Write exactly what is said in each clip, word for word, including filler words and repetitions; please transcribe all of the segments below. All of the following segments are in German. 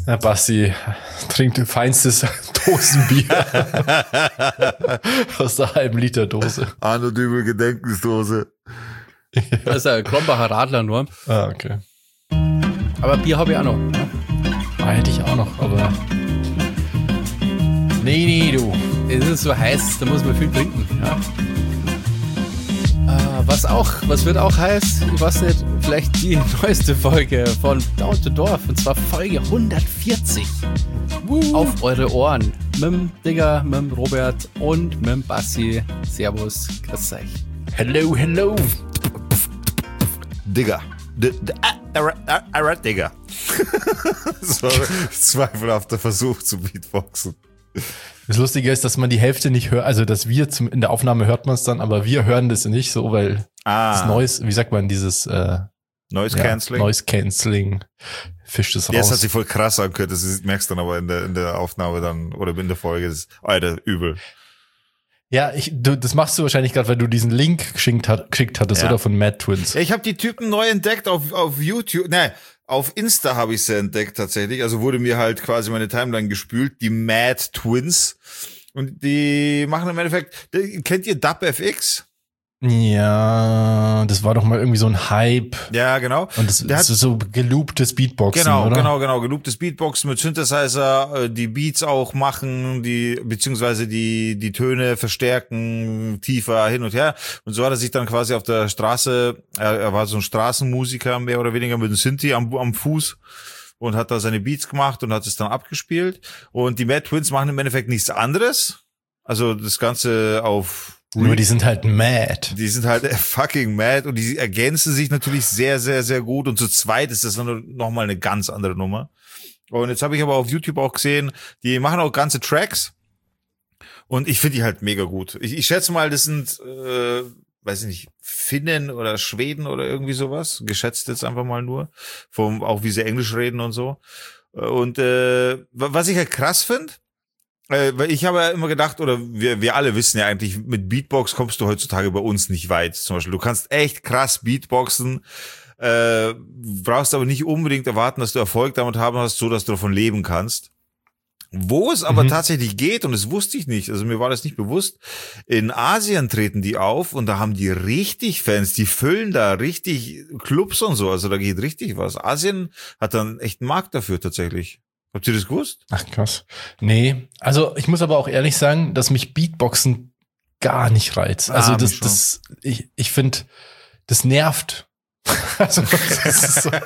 Ja, Basti trinkt feinstes Dosenbier aus der halben Liter Dose. Arno Dübel Gedenkensdose. Das ist ein Krombacher Radler nur. Ah, okay. Aber Bier habe ich auch noch. Ah, hätte ich auch noch, aber... Nee, nee, du. Es ist so heiß, da muss man viel trinken. Ja. Äh, was auch, was wird auch heiß? Ich weiß nicht, vielleicht die neueste Folge von Down to Dorf. Und zwar Folge hundertvierzig. Woo. Auf eure Ohren. Mit dem Digger, mit dem Robert und mit dem Bassi. Servus, grüß euch. Hello, hello. Digger. Digger. Das war ein zweifelhafter Versuch zu Beatboxen. Das Lustige ist, dass man die Hälfte nicht hört, also dass wir zum, in der Aufnahme hört man es dann, aber wir hören das nicht so, weil ah. das Noise, wie sagt man, dieses äh, Noise ja, Cancelling. Noise Cancelling fischt es raus. Ja, das hat sich voll krass angehört, das ist, merkst du dann aber in der, in der Aufnahme dann oder in der Folge, das ist, Alter, übel. Ja, ich, du, das machst du wahrscheinlich gerade, weil du diesen Link geschickt, hat, geschickt hattest, ja. oder von Mad Twins. Ja, ich habe die Typen neu entdeckt auf, auf YouTube, ne, auf Insta habe ich sie entdeckt tatsächlich, also wurde mir halt quasi meine Timeline gespült, die Mad Twins. Und die machen im Endeffekt, kennt ihr DubFX? Ja, das war doch mal irgendwie so ein Hype. Ja, genau. Und das, das ist so gelooptes Beatboxen, genau, oder? Genau, genau, gelooptes Beatboxen mit Synthesizer, die Beats auch machen, die beziehungsweise die die Töne verstärken, tiefer hin und her. Und so hat er sich dann quasi auf der Straße, er, er war so ein Straßenmusiker mehr oder weniger mit einem Synthi am, am Fuß. Und hat da seine Beats gemacht und hat es dann abgespielt. Und die Mad Twins machen im Endeffekt nichts anderes. Also das Ganze auf... Nur die sind halt mad. Die sind halt fucking mad und die ergänzen sich natürlich sehr, sehr, sehr gut. Und zu zweit ist das noch mal eine ganz andere Nummer. Und jetzt habe ich aber auf YouTube auch gesehen, die machen auch ganze Tracks. Und ich finde die halt mega gut. Ich, ich schätze mal, das sind... Äh, weiß ich nicht, Finnen oder Schweden oder irgendwie sowas, geschätzt jetzt einfach mal nur, vom auch wie sie Englisch reden und so. Und äh, was ich halt krass finde, äh, weil ich habe ja immer gedacht, oder wir wir alle wissen ja eigentlich, mit Beatbox kommst du heutzutage bei uns nicht weit. Zum Beispiel, du kannst echt krass Beatboxen, äh, brauchst aber nicht unbedingt erwarten, dass du Erfolg damit haben hast, so dass du davon leben kannst. Wo es aber mhm. tatsächlich geht, und das wusste ich nicht, also mir war das nicht bewusst, in Asien treten die auf und da haben die richtig Fans, die füllen da richtig Clubs und so, also da geht richtig was. Asien hat dann echt einen Markt dafür tatsächlich. Habt ihr das gewusst? Ach krass. Nee, also ich muss aber auch ehrlich sagen, dass mich Beatboxen gar nicht reizt. Also ah, das, das, ich, ich finde, das nervt. Also das ist so.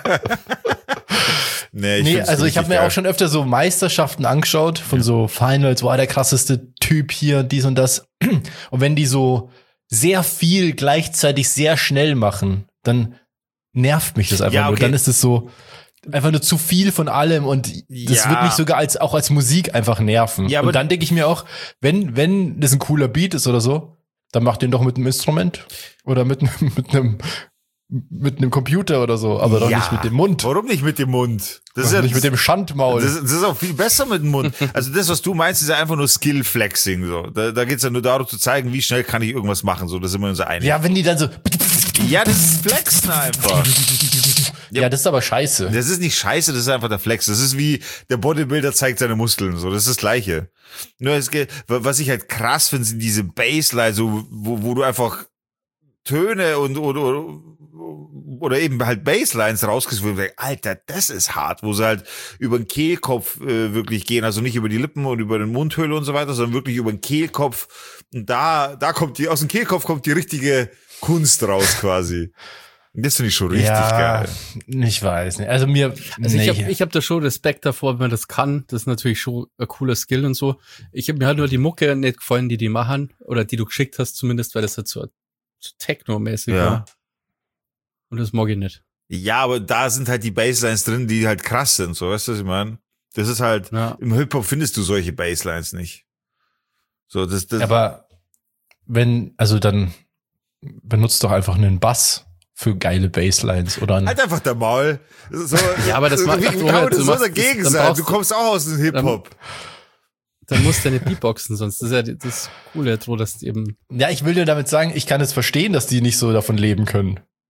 Nee, ich nee also ich habe mir geil. auch schon öfter so Meisterschaften angeschaut von ja. so Finals, war der krasseste Typ hier, dies und das. Und wenn die so sehr viel gleichzeitig sehr schnell machen, dann nervt mich das einfach ja, okay. nur. Dann ist es so einfach nur zu viel von allem und das ja. wird mich sogar als auch als Musik einfach nerven. Ja, und dann denke ich mir auch, wenn wenn das ein cooler Beat ist oder so, dann mach den doch mit einem Instrument oder mit mit einem mit einem Computer oder so, aber doch ja. nicht mit dem Mund. Warum nicht mit dem Mund? Das ist ja nicht mit dem Schandmaul. Das, das ist auch viel besser mit dem Mund. Also das, was du meinst, ist ja einfach nur Skill-Flexing. So. Da, da geht's ja nur darum zu zeigen, wie schnell kann ich irgendwas machen. So, da sind wir uns einig. Ja, wenn die dann so... Ja, das ist Flexen einfach. Ja, das ist aber scheiße. Das ist nicht scheiße, das ist einfach der Flex. Das ist wie der Bodybuilder zeigt seine Muskeln. So, das ist das Gleiche. Nur es geht, was ich halt krass finde, sind diese Bassline, so, wo, wo du einfach Töne und oder, oder eben halt Basslines rausgehst, wo du denkst, Alter, das ist hart, wo sie halt über den Kehlkopf äh, wirklich gehen, also nicht über die Lippen und über den Mundhöhle und so weiter, sondern wirklich über den Kehlkopf. Und da, da kommt die, aus dem Kehlkopf kommt die richtige Kunst raus quasi. Und das finde ich schon richtig ja, geil. Ich weiß nicht. Also mir, also nee. ich habe ich hab da schon Respekt davor, wenn man das kann. Das ist natürlich schon ein cooler Skill und so. Ich habe mir halt nur die Mucke nicht gefallen, die die machen, oder die du geschickt hast zumindest, weil das halt so so Techno-mäßig ja. war. Und das mag ich nicht. Ja, aber da sind halt die Basslines drin, die halt krass sind, so, weißt du, was ich meine? Das ist halt, ja. im Hip-Hop findest du solche Basslines nicht. So, das, das. Aber wenn, also dann benutzt doch einfach einen Bass für geile Basslines oder ein halt einfach der Maul. So, ja, aber das macht, wie genau das soll dagegen sein? Du kommst auch aus dem Hip-Hop. Dann musst du ja nicht Beatboxen, sonst das ist ja das Coole, dass die eben... Ja, ich will dir damit sagen, ich kann es verstehen, dass die nicht so davon leben können.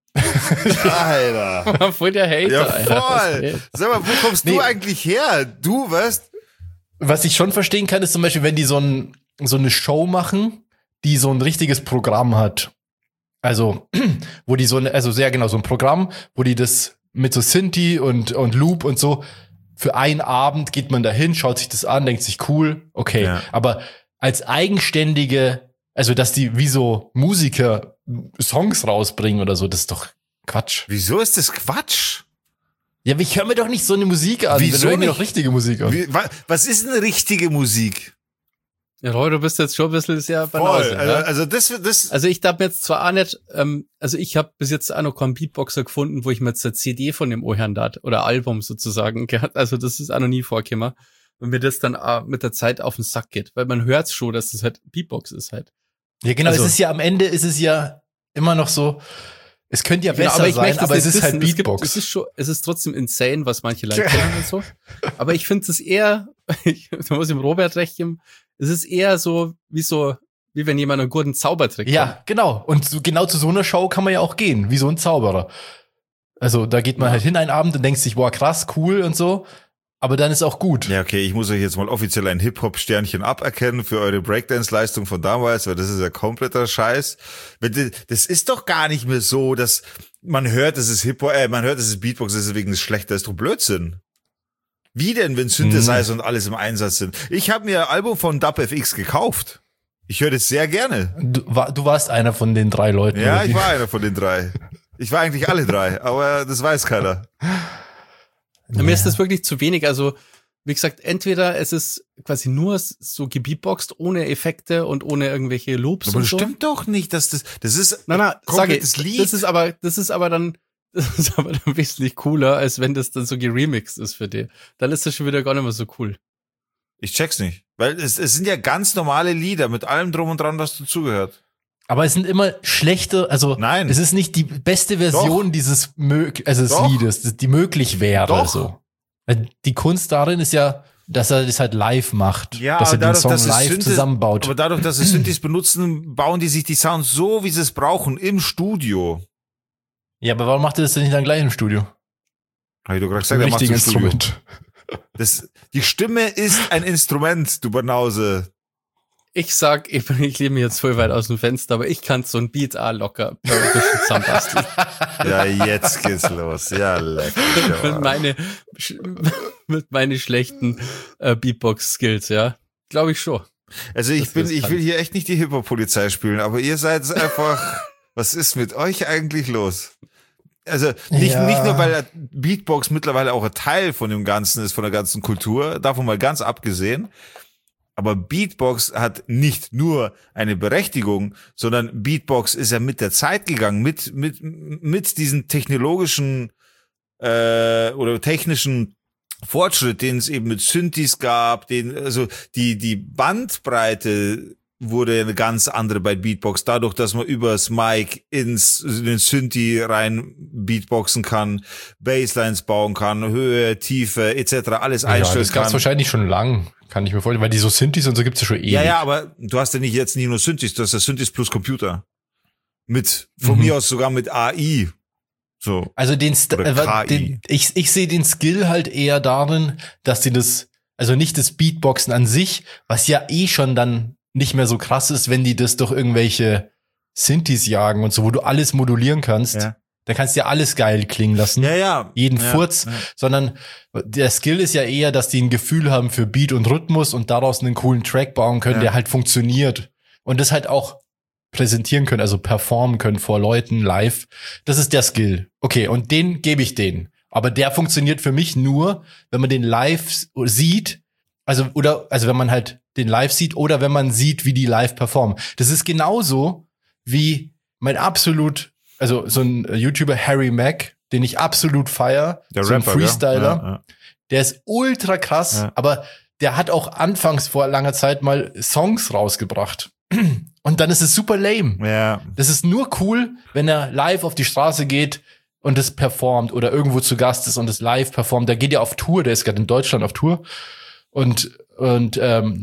Alter. Voll der Hater, Ja, Alter. voll. Sag mal, wo kommst Nee. du eigentlich her? Du, was? Was ich schon verstehen kann, ist zum Beispiel, wenn die so, ein, so eine Show machen, die so ein richtiges Programm hat. Also, wo die so eine, also sehr genau, so ein Programm, wo die das mit so Synthi und, und Loop und so, für einen Abend geht man dahin, schaut sich das an, denkt sich cool, okay. Ja. Aber als eigenständige, also dass die wie so Musiker Songs rausbringen oder so, das ist doch Quatsch. Wieso ist das Quatsch? Ja, ich höre mir doch nicht so eine Musik an. Wieso Wir hören mir nicht? doch richtige Musik an. Wie, wa, was ist eine richtige Musik? Ja, Roy, du bist jetzt schon ein bisschen sehr Voll. Banause, Also, ne? also das, das. Also ich darf mir jetzt zwar auch nicht, ähm, also ich habe bis jetzt auch noch keinen Beatboxer gefunden, wo ich mir jetzt eine C D von dem anhören darf oder Album sozusagen gehabt. Also das ist auch noch nie vorgekommen. Und mir das dann auch mit der Zeit auf den Sack geht. Weil man hört schon, dass das halt Beatbox ist halt. Ja, genau, Also- es ist ja am Ende ist es ja immer noch so, es könnte ja Genau, besser aber ich sein, möchte aber das es ist nicht halt wissen. Es gibt- Beatbox. Es ist schon, es ist trotzdem insane, was manche Leute können und so. Aber ich finde es eher, ich, da muss ich dem Robert recht geben, es ist eher so, wie so, wie wenn jemand einen guten Zaubertrick kann. Ja, genau. Und so, genau zu so einer Show kann man ja auch gehen, wie so ein Zauberer. Also da geht man Ja. halt hin einen Abend und denkt sich, boah, krass, cool und so. Aber dann ist auch gut. Ja, okay, ich muss euch jetzt mal offiziell ein Hip-Hop-Sternchen aberkennen für eure Breakdance-Leistung von damals, weil das ist ja kompletter Scheiß. Das ist doch gar nicht mehr so, dass man hört, es ist Hip-Hop, äh, man hört, es ist Beatbox, deswegen ist es schlecht, das ist doch Blödsinn. Wie denn, wenn Synthesizer und alles im Einsatz sind? Ich habe mir ein Album von Dub-F-X gekauft. Ich höre das sehr gerne. Du, war, du warst einer von den drei Leuten. Ja, oder ich wie? war einer von den drei. Ich war eigentlich alle drei, aber das weiß keiner. Ja. Mir ist das wirklich zu wenig. Also, wie gesagt, entweder es ist quasi nur so gebeatboxt, ohne Effekte und ohne irgendwelche Loops Aber und das so. stimmt doch nicht, dass das, das ist Nein, nein, sage, komplettes Lied. das ist aber, das ist aber dann, das ist aber dann wesentlich cooler, als wenn das dann so geremixed ist für dich. Dann ist das schon wieder gar nicht mehr so cool. Ich check's nicht. Weil es, es sind ja ganz normale Lieder mit allem drum und dran, was dazugehört. Aber es sind immer schlechte, also Nein. es ist nicht die beste Version Doch. dieses mög also des Doch. Liedes, das- die möglich wäre. Doch. So. Weil die Kunst darin ist ja, dass er das halt live macht, Ja, dass er aber den dadurch, Song dass es live Synthi- zusammenbaut. Aber dadurch, dass sie Synthes benutzen, bauen die sich die Sounds so, wie sie es brauchen, im Studio. Ja, aber warum macht er das denn nicht dann gleich im Studio? Hab ich doch gerade Ein gesagt, er macht's im richtiges Studio. Instrument. Das, die Stimme ist ein Instrument, du Banause. Ich sag, ich, bin- ich lebe mir jetzt voll weit aus dem Fenster, aber ich kann so ein Beat auch locker ein bisschen zusammenbasteln. Ja, jetzt geht's los. Ja, lecker. mit meine, mit meine schlechten äh, Beatbox-Skills, ja. Glaube ich schon. Also ich Das bin, ist ich spannend. will hier echt nicht die Hip-Hop-Polizei spielen, aber ihr seid einfach, was ist mit euch eigentlich los? Also nicht, Ja. nicht nur, weil Beatbox mittlerweile auch ein Teil von dem Ganzen ist, von der ganzen Kultur, davon mal ganz abgesehen. Aber Beatbox hat nicht nur eine Berechtigung, sondern Beatbox ist ja mit der Zeit gegangen, mit, mit, mit diesen technologischen äh, oder technischen Fortschritt, den es eben mit Synthes gab, den, also die, die Bandbreite wurde eine ganz andere bei Beatbox, dadurch, dass man übers Mic ins, in den Synthi rein Beatboxen kann, Basslines bauen kann, Höhe, Tiefe, et cetera, alles Ja, einstellen das gab's kann. wahrscheinlich schon lang, kann ich mir vorstellen, weil die so Synthes und so gibt's ja schon ewig. Ja, ja, aber du hast ja nicht jetzt nicht nur Synthes, du hast ja Synthes plus Computer. Mit, von Mhm. mir aus sogar mit A I. So. Also den, St Oder äh, K I. den ich, ich sehe den Skill halt eher darin, dass die das, also nicht das Beatboxen an sich, was ja eh schon dann nicht mehr so krass ist, wenn die das durch irgendwelche Synthes jagen und so, wo du alles modulieren kannst. Ja. Dann kannst du ja alles geil klingen lassen. Ja, ja. Jeden ja, Furz, ja. sondern der Skill ist ja eher, dass die ein Gefühl haben für Beat und Rhythmus und daraus einen coolen Track bauen können, Ja. der halt funktioniert und das halt auch präsentieren können, also performen können vor Leuten live. Das ist der Skill. Okay, und den gebe ich denen. Aber der funktioniert für mich nur, wenn man den live sieht, also oder also wenn man halt den live sieht oder wenn man sieht, wie die live performen. Das ist genauso wie mein absolut, also so ein YouTuber Harry Mack, den ich absolut feier, Der so ein Rapper, gell? Freestyler, Ja, ja. der ist ultra krass, Ja. aber der hat auch anfangs vor langer Zeit mal Songs rausgebracht. Und dann ist es super lame. Ja. Das ist nur cool, wenn er live auf die Straße geht und es performt oder irgendwo zu Gast ist und es live performt. Der geht ja auf Tour, der ist gerade in Deutschland auf Tour und und ähm,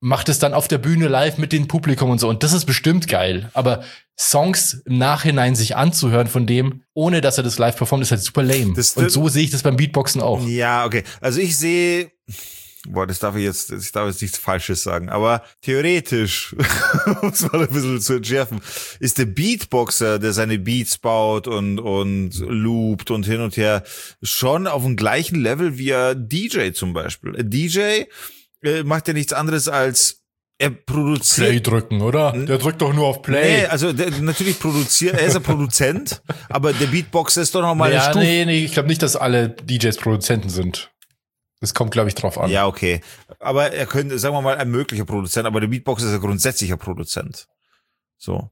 macht es dann auf der Bühne live mit dem Publikum und so. Und das ist bestimmt geil. Aber Songs im Nachhinein sich anzuhören von dem, ohne dass er das live performt, ist halt super lame. Das, und so sehe ich das beim Beatboxen auch. Ja, okay. Also ich sehe, boah, das darf ich jetzt, ich darf jetzt nichts Falsches sagen, aber theoretisch, um es mal ein bisschen zu entschärfen, ist der Beatboxer, der seine Beats baut und, und loopt und hin und her, schon auf dem gleichen Level wie ein D J zum Beispiel. Ein D J äh, macht ja nichts anderes als er produziert. Play drücken, oder? Der drückt doch nur auf Play. Nee, also der, natürlich produziert, er ist ein Produzent, aber der Beatboxer ist doch noch mal ja, eine Stufe. Nee, nee, ich glaube nicht, dass alle D Js Produzenten sind. Das kommt, glaube ich, drauf an. Ja, okay. Aber er könnte, sagen wir mal, ein möglicher Produzent, aber der Beatboxer ist ein grundsätzlicher Produzent. So.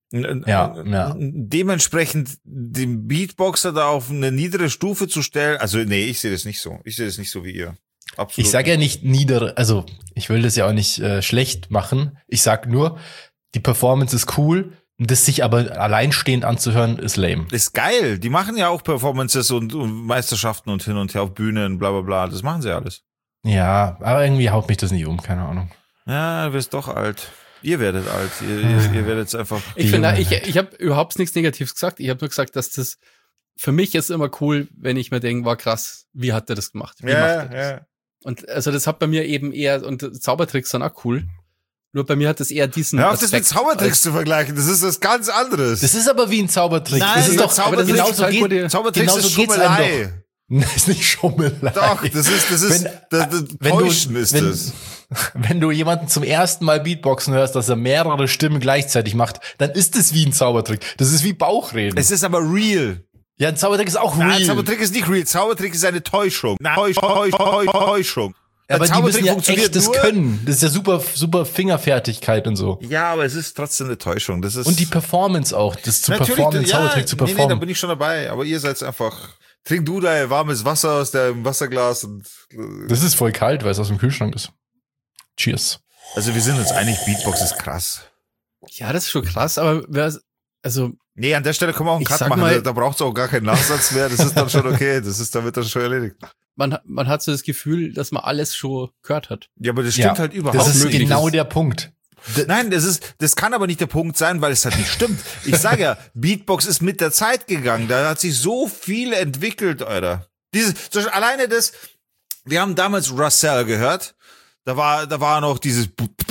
Ja, ja. Dementsprechend den Beatboxer da auf eine niedere Stufe zu stellen, also nee, ich sehe das nicht so. Ich sehe das nicht so wie ihr. Absolut. Ich sage ja nicht niedere, also ich will das ja auch nicht äh, schlecht machen. Ich sag nur, die Performance ist cool, das sich aber alleinstehend anzuhören, ist lame. Ist geil. Die machen ja auch Performances und, und Meisterschaften und hin und her auf Bühnen, bla bla bla. Das machen sie alles. Ja, aber irgendwie haut mich das nicht um, keine Ahnung. Ja, du wirst doch alt. Ihr werdet alt. Ihr, ihr, ihr werdet einfach. Ich finde, ich, ich habe überhaupt nichts Negatives gesagt. Ich habe nur gesagt, dass das für mich ist immer cool, wenn ich mir denke, war krass, wie hat der das gemacht? Wie ja, macht er das? ja. Und also das hat bei mir eben eher, und Zaubertricks sind auch cool. Nur bei mir hat das eher diesen. Hör auf, das mit Zaubertricks zu vergleichen. Das ist was ganz anderes. Das ist aber wie ein Zaubertrick. Nein, das ist doch Zaubertricks, genauso geht, Zaubertricks genauso ist Schummelei. Das ist nicht Schummelei. Doch, das ist, das ist, wenn, das, das wenn Täuschen du, ist wenn, das. Wenn du jemanden zum ersten Mal Beatboxen hörst, dass er mehrere Stimmen gleichzeitig macht, dann ist es wie ein Zaubertrick. Das ist wie Bauchreden. Es ist aber real. Ja, ein Zaubertrick ist auch real. Nein, Zaubertrick ist nicht real. Zaubertrick ist eine Täuschung. Nein, Täusch, Täusch, Täusch, Täuschung. Ja, aber die müssen ja echt das können. Das ist ja super, super Fingerfertigkeit und so. Ja, aber es ist trotzdem eine Täuschung. Das ist und die Performance auch, das zu performen, den ja, Zaubertrick zu performen. Nee, nee, da bin ich schon dabei. Aber ihr seid einfach, trink du dein warmes Wasser aus deinem Wasserglas und. Das ist voll kalt, weil es aus dem Kühlschrank ist. Cheers. Also wir sind uns einig, Beatbox ist krass. Ja, das ist schon krass, aber wer, also. Nee, an der Stelle können wir auch einen Cut machen. Mal, da, da braucht es auch gar keinen Nachsatz mehr. Das ist dann schon okay. Das ist damit dann schon erledigt. Man, man hat so das Gefühl, dass man alles schon gehört hat. Ja, aber das stimmt ja, halt überhaupt nicht. Das ist möglich. genau der Punkt. Nein, das ist, das kann aber nicht der Punkt sein, weil es halt nicht stimmt. Ich sage ja, Beatbox ist mit der Zeit gegangen. Da hat sich so viel entwickelt, Alter. Dieses, alleine das, wir haben damals Russell gehört. Da war, da war noch dieses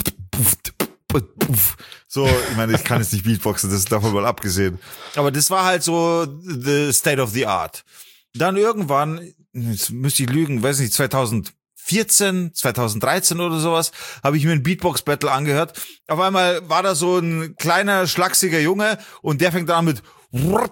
so, ich meine, ich kann jetzt nicht Beatboxen, das ist davon mal abgesehen. Aber das war halt so the state of the art. Dann irgendwann, jetzt müsste ich lügen, weiß nicht, zwanzig vierzehn, zwanzig dreizehn oder sowas, habe ich mir ein Beatbox-Battle angehört. Auf einmal war da so ein kleiner, schlachsiger Junge und der fängt an mit und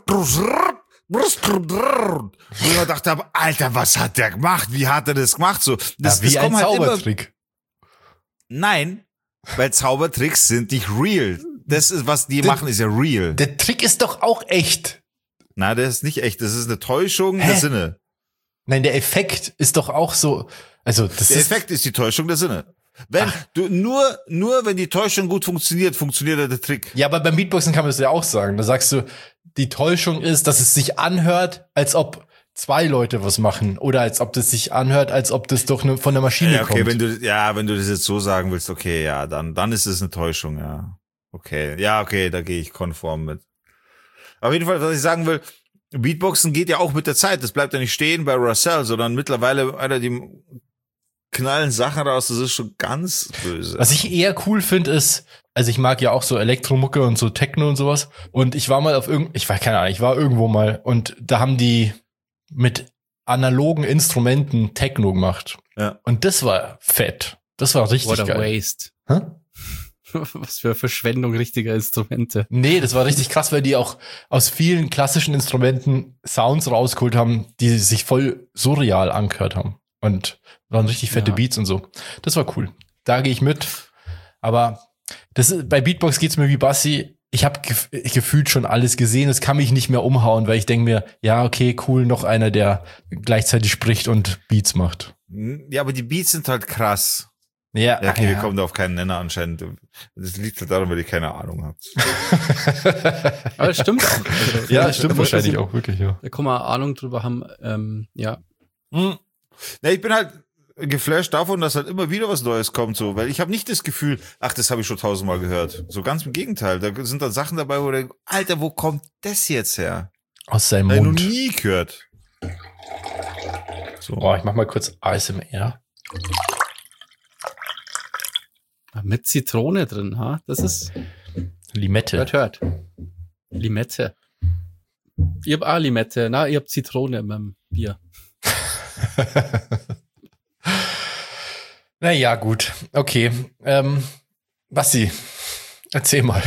ich dachte, Alter, was hat der gemacht? Wie hat er das gemacht? So, das, ja, wie das ein halt Zaubertrick. Immer, nein, weil Zaubertricks sind nicht real. Das ist, was die der, machen, ist ja real. Der Trick ist doch auch echt. Na, der ist nicht echt. Das ist eine Täuschung Hä? der Sinne. Nein, der Effekt ist doch auch so. Also das der ist Effekt ist die Täuschung der Sinne. Wenn Ach. du nur nur wenn die Täuschung gut funktioniert, funktioniert der Trick. Ja, aber beim Beatboxen kann man das ja auch sagen. Da sagst du, die Täuschung ist, dass es sich anhört, als ob zwei Leute was machen oder als ob das sich anhört, als ob das doch ne, von der Maschine ja, okay, kommt. Wenn du, ja, wenn du das jetzt so sagen willst, okay, ja, dann dann ist es eine Täuschung, ja. Okay, ja, okay, da gehe ich konform mit. Auf jeden Fall, was ich sagen will, Beatboxen geht ja auch mit der Zeit. Das bleibt ja nicht stehen bei Russell, sondern mittlerweile, Alter, die knallen Sachen raus, das ist schon ganz böse. Was ich eher cool finde, ist, also ich mag ja auch so Elektromucke und so Techno und sowas. Und ich war mal auf irgend, ich war keine Ahnung, ich war irgendwo mal und da haben die mit analogen Instrumenten Techno gemacht. Ja. Und das war fett. Das war richtig What a geil. Waste. Hä? Was für Verschwendung richtiger Instrumente. Nee, das war richtig krass, weil die auch aus vielen klassischen Instrumenten Sounds rausgeholt haben, die sich voll surreal angehört haben. Und waren richtig fette ja. Beats und so. Das war cool. Da gehe ich mit. Aber das ist, bei Beatbox geht's mir wie Bassi. Ich habe gef- gefühlt schon alles gesehen. Es kann mich nicht mehr umhauen, weil ich denke mir, ja, okay, cool, noch einer, der gleichzeitig spricht und Beats macht. Ja, aber die Beats sind halt krass. Ja, ja okay, ja. wir kommen da auf keinen Nenner anscheinend. Das liegt halt daran, weil ihr keine Ahnung habt. Aber das stimmt auch. Also, ja, das stimmt wahrscheinlich sind, auch wirklich, ja. Da kann man Ahnung drüber haben, ähm, ja. Hm. Na, ich bin halt, geflasht davon, dass halt immer wieder was Neues kommt, so, weil ich habe nicht das Gefühl, ach, das habe ich schon tausendmal gehört. So ganz im Gegenteil. Da sind dann Sachen dabei, wo du denkst, Alter, wo kommt das jetzt her? Aus seinem Hab Mund. Ich noch nie gehört. So. Oh, ich mach mal kurz A S M R. Mit Zitrone drin, ha? Das ist Limette. Hört, hört. Limette. Ich hab auch Limette. Na, ich hab Zitrone in meinem Bier. Naja, gut. Okay. Ähm, Basti, erzähl mal.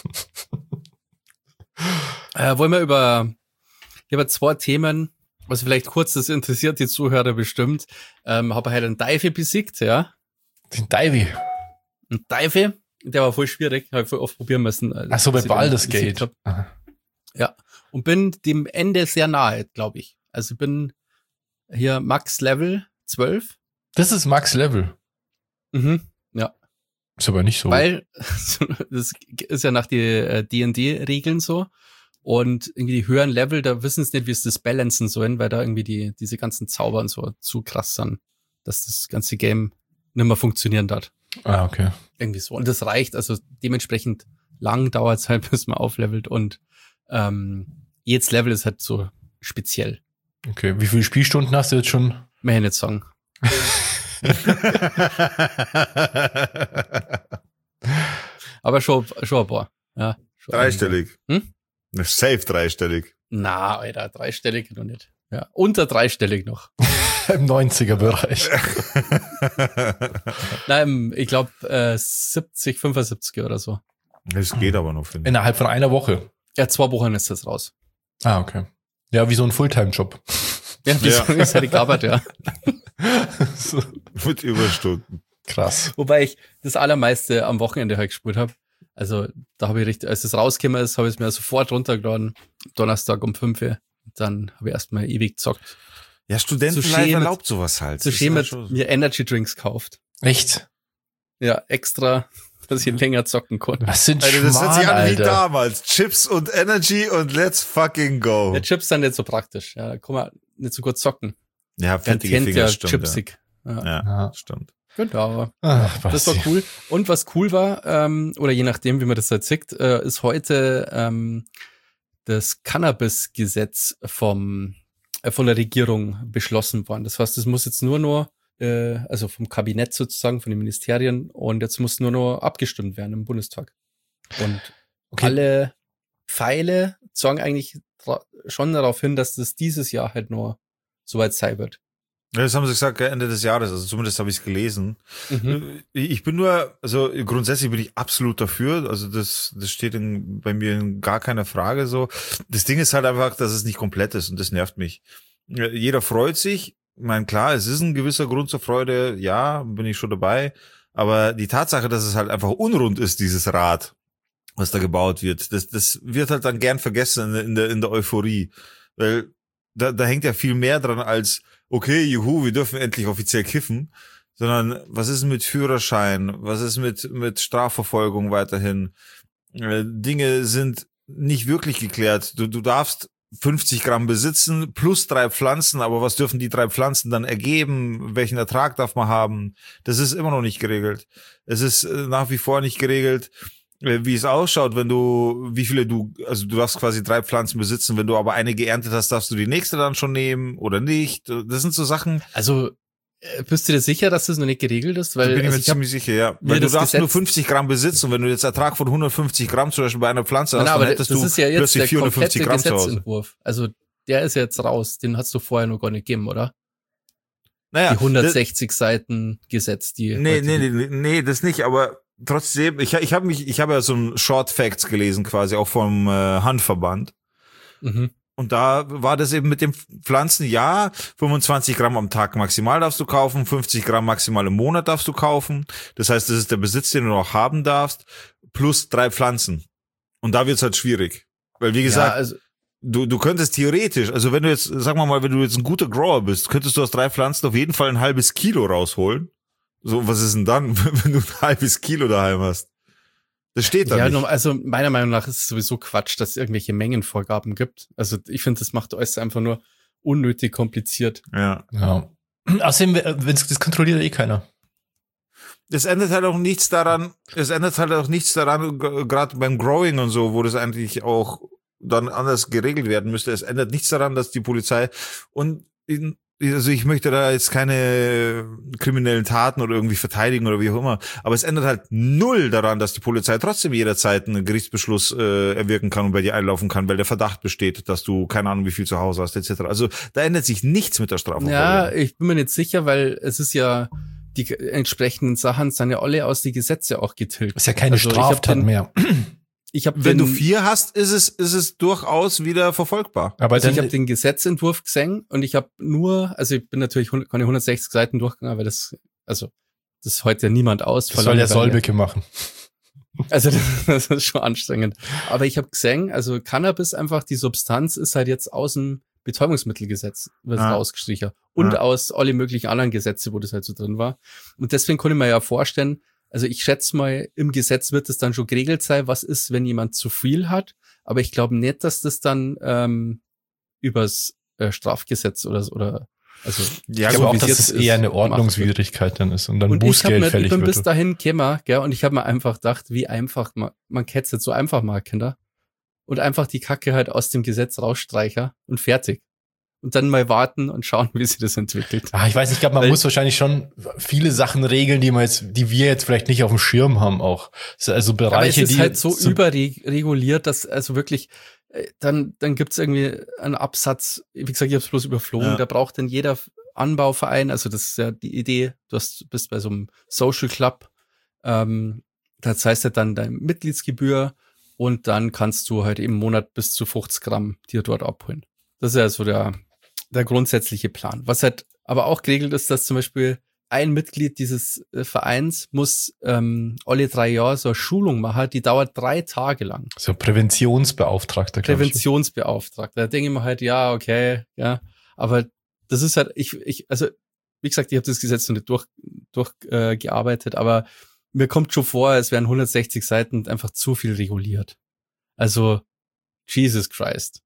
Äh, wollen wir über, über zwei Themen, also vielleicht kurz, das interessiert die Zuhörer bestimmt. Ähm, habe halt einen Dive besiegt, ja. Den Divey. Ein Dive, der war voll schwierig, habe ich voll oft probieren müssen. Ach so, bei Baldur's Gate. Ja, und bin dem Ende sehr nahe, glaube ich. Also ich bin hier Max Level zwölf. Das ist Max Level. Mhm, ja. Ist aber nicht so. Weil, das ist ja nach die D und D-Regeln so. Und irgendwie die höheren Level, da wissen sie nicht, wie sie das balancen sollen, weil da irgendwie die diese ganzen Zauber und so zu krass sind, dass das ganze Game nicht mehr funktionieren darf. Ah, okay. Irgendwie so. Und das reicht, also dementsprechend lang dauert es halt, bis man auflevelt. Und ähm, jedes Level ist halt so speziell. Okay, wie viele Spielstunden hast du jetzt schon? Mehr nicht sagen. Aber schon, schon ein paar. Ja, schon dreistellig. Hm? Safe dreistellig. Na, Alter, dreistellig noch nicht. Ja, unter dreistellig noch. Im neunziger-Bereich. Nein, ich glaube äh, siebzig, fünfundsiebzig oder so. Das geht aber noch, finde ich. Innerhalb von einer Woche. Ja, zwei Wochen ist das raus. Ah, okay. Ja, wie so ein Fulltime-Job. Ja, wie ja. so ist ja die Arbeit, ja. So. Mit Überstunden. Krass. Wobei ich das Allermeiste am Wochenende halt gespielt habe. Also da habe ich richtig, als es rausgekommen ist, habe ich es mir sofort runtergeladen. Donnerstag um fünf Uhr. Dann habe ich erstmal ewig gezockt. Ja, Studentenlife erlaubt sowas halt. Zu schön mit mir Energy Drinks kauft. Echt? Ja, extra, dass ich länger zocken konnte. Was sind Alter, das hört sich an wie Alter. damals. Chips und Energy und let's fucking go. Ja, Chips sind nicht so praktisch. Ja, da kann man nicht so gut zocken. Ja, fettige Finger, ja stimmt. chipsig. Ja, Ja, ja, Ja. stimmt. genau. Ach, Das war Basti. cool. Und was cool war, ähm, oder je nachdem, wie man das halt sieht, äh, ist heute ähm, das Cannabis-Gesetz vom äh, von der Regierung beschlossen worden. Das heißt, es muss jetzt nur noch, äh, also vom Kabinett sozusagen, von den Ministerien, und jetzt muss nur noch abgestimmt werden im Bundestag. Und Okay. alle Pfeile zeigen eigentlich dra- schon darauf hin, dass das dieses Jahr halt nur soweit sein wird. Ja, das haben sie gesagt, Ende des Jahres, also zumindest habe ich es gelesen. Mhm. Ich bin nur, also grundsätzlich bin ich absolut dafür, also das, das steht in, bei mir in gar keiner Frage so. Das Ding ist halt einfach, dass es nicht komplett ist und das nervt mich. Jeder freut sich, ich meine, klar, es ist ein gewisser Grund zur Freude, ja, bin ich schon dabei, aber die Tatsache, dass es halt einfach unrund ist, dieses Rad, was da gebaut wird, das, das wird halt dann gern vergessen in der, in der Euphorie, weil da, da hängt ja viel mehr dran als okay, juhu, wir dürfen endlich offiziell kiffen, sondern was ist mit Führerschein, was ist mit mit Strafverfolgung weiterhin? Äh, Dinge sind nicht wirklich geklärt. Du, du darfst fünfzig Gramm besitzen plus drei Pflanzen, aber was dürfen die drei Pflanzen dann ergeben? Welchen Ertrag darf man haben? Das ist immer noch nicht geregelt. Es ist äh, nach wie vor nicht geregelt, wie es ausschaut, wenn du, wie viele du, also du darfst quasi drei Pflanzen besitzen, wenn du aber eine geerntet hast, darfst du die nächste dann schon nehmen oder nicht. Das sind so Sachen. Also, äh, bist du dir sicher, dass das noch nicht geregelt ist? Weil Da bin ich also mir ich hab, ziemlich sicher, ja. mir Weil du das darfst Gesetz- nur fünfzig Gramm besitzen und wenn du jetzt Ertrag von hundertfünfzig Gramm zum Beispiel bei einer Pflanze hast, na, dann aber hättest das du ist ja jetzt plötzlich der vierhundertfünfzig komplette Gramm zu Hause. Gesetzentwurf. Also, der ist jetzt raus. Den hast du vorher noch gar nicht gegeben, oder? Naja, Die hundertsechzig Seiten Gesetz, die. Nee, heute- nee, nee, nee, nee, das nicht, aber trotzdem, ich, ich habe mich, ich habe ja so ein Short Facts gelesen quasi, auch vom äh, Handverband. Mhm. Und da war das eben mit den Pflanzen, ja, fünfundzwanzig Gramm am Tag maximal darfst du kaufen, fünfzig Gramm maximal im Monat darfst du kaufen. Das heißt, das ist der Besitz, den du noch haben darfst, plus drei Pflanzen. Und da wird's halt schwierig. Weil, wie gesagt, ja, also, du, du könntest theoretisch, also wenn du jetzt, sagen wir mal, wenn du jetzt ein guter Grower bist, könntest du aus drei Pflanzen auf jeden Fall ein halbes Kilo rausholen. So, was ist denn dann, wenn du ein halbes Kilo daheim hast? Das steht da ja, nicht. nur- also meiner Meinung nach ist es sowieso Quatsch, dass es irgendwelche Mengenvorgaben gibt. Also ich finde, das macht alles einfach nur unnötig kompliziert. Ja. Ja. Außerdem, wenn das kontrolliert eh keiner. Es ändert halt auch nichts daran, es ändert halt auch nichts daran, gerade beim Growing und so, wo das eigentlich auch dann anders geregelt werden müsste. Es ändert nichts daran, dass die Polizei und in, also ich möchte da jetzt keine kriminellen Taten oder irgendwie verteidigen oder wie auch immer, aber es ändert halt null daran, dass die Polizei trotzdem jederzeit einen Gerichtsbeschluss äh, erwirken kann und bei dir einlaufen kann, weil der Verdacht besteht, dass du keine Ahnung wie viel zu Hause hast et cetera. Also da ändert sich nichts mit der Strafverfolgung. Ja, ich bin mir nicht sicher, weil es ist ja die entsprechenden Sachen sind ja alle aus die Gesetze auch getilgt. Ist ja keine also Straftat den, mehr. Ich hab Wenn den, du vier hast, ist es ist es durchaus wieder verfolgbar. Aber also ich habe den Gesetzentwurf gesehen und ich habe nur, also ich bin natürlich keine hundertsechzig Seiten durchgegangen, aber das, also das heute ja niemand aus. Das soll ja Solbecke machen. Also das, das ist schon anstrengend. Aber ich habe gesehen, also Cannabis einfach, die Substanz ist halt jetzt aus dem Betäubungsmittelgesetz wird ah. rausgestrichen. Und ah. aus alle möglichen anderen Gesetze, wo das halt so drin war. Und deswegen konnte ich mir ja vorstellen, also ich schätze mal, im Gesetz wird es dann schon geregelt sein, was ist, wenn jemand zu viel hat. Aber ich glaube nicht, dass das dann ähm, übers äh, Strafgesetz oder oder also ja, ich glaube auch, dass es das eher eine Ordnungswidrigkeit dann ist und dann und Bußgeld fällig wird. Ich bin bis dahin gekommen, gell, und ich habe mir einfach gedacht, wie einfach, man, man kennt es jetzt so einfach mal, Kinder. Und einfach die Kacke halt aus dem Gesetz rausstreichen und fertig. Und dann mal warten und schauen, wie sich das entwickelt. Ah, ich weiß nicht, ich glaube, man Weil, muss wahrscheinlich schon viele Sachen regeln, die man jetzt, die wir jetzt vielleicht nicht auf dem Schirm haben auch. Also Bereiche, aber es ist die halt so überreguliert, dass also wirklich, dann dann gibt's irgendwie einen Absatz, wie gesagt, ich habe es bloß überflogen, ja. Da braucht dann jeder Anbauverein, also das ist ja die Idee, du hast, bist bei so einem Social Club, ähm, das heißt ja dann deine Mitgliedsgebühr und dann kannst du halt im Monat bis zu fünfzig Gramm dir dort abholen. Das ist ja so der der grundsätzliche Plan. Was halt aber auch geregelt ist, dass zum Beispiel ein Mitglied dieses äh, Vereins muss ähm, alle drei Jahre so eine Schulung machen, die dauert drei Tage lang. So Präventionsbeauftragter. Präventionsbeauftragter. Da denke ich mir halt, ja, okay, ja, aber das ist halt, ich, ich, also wie gesagt, ich habe das Gesetz noch nicht durch, durch äh, gearbeitet, aber mir kommt schon vor, es wären hundertsechzig Seiten einfach zu viel reguliert. Also Jesus Christ.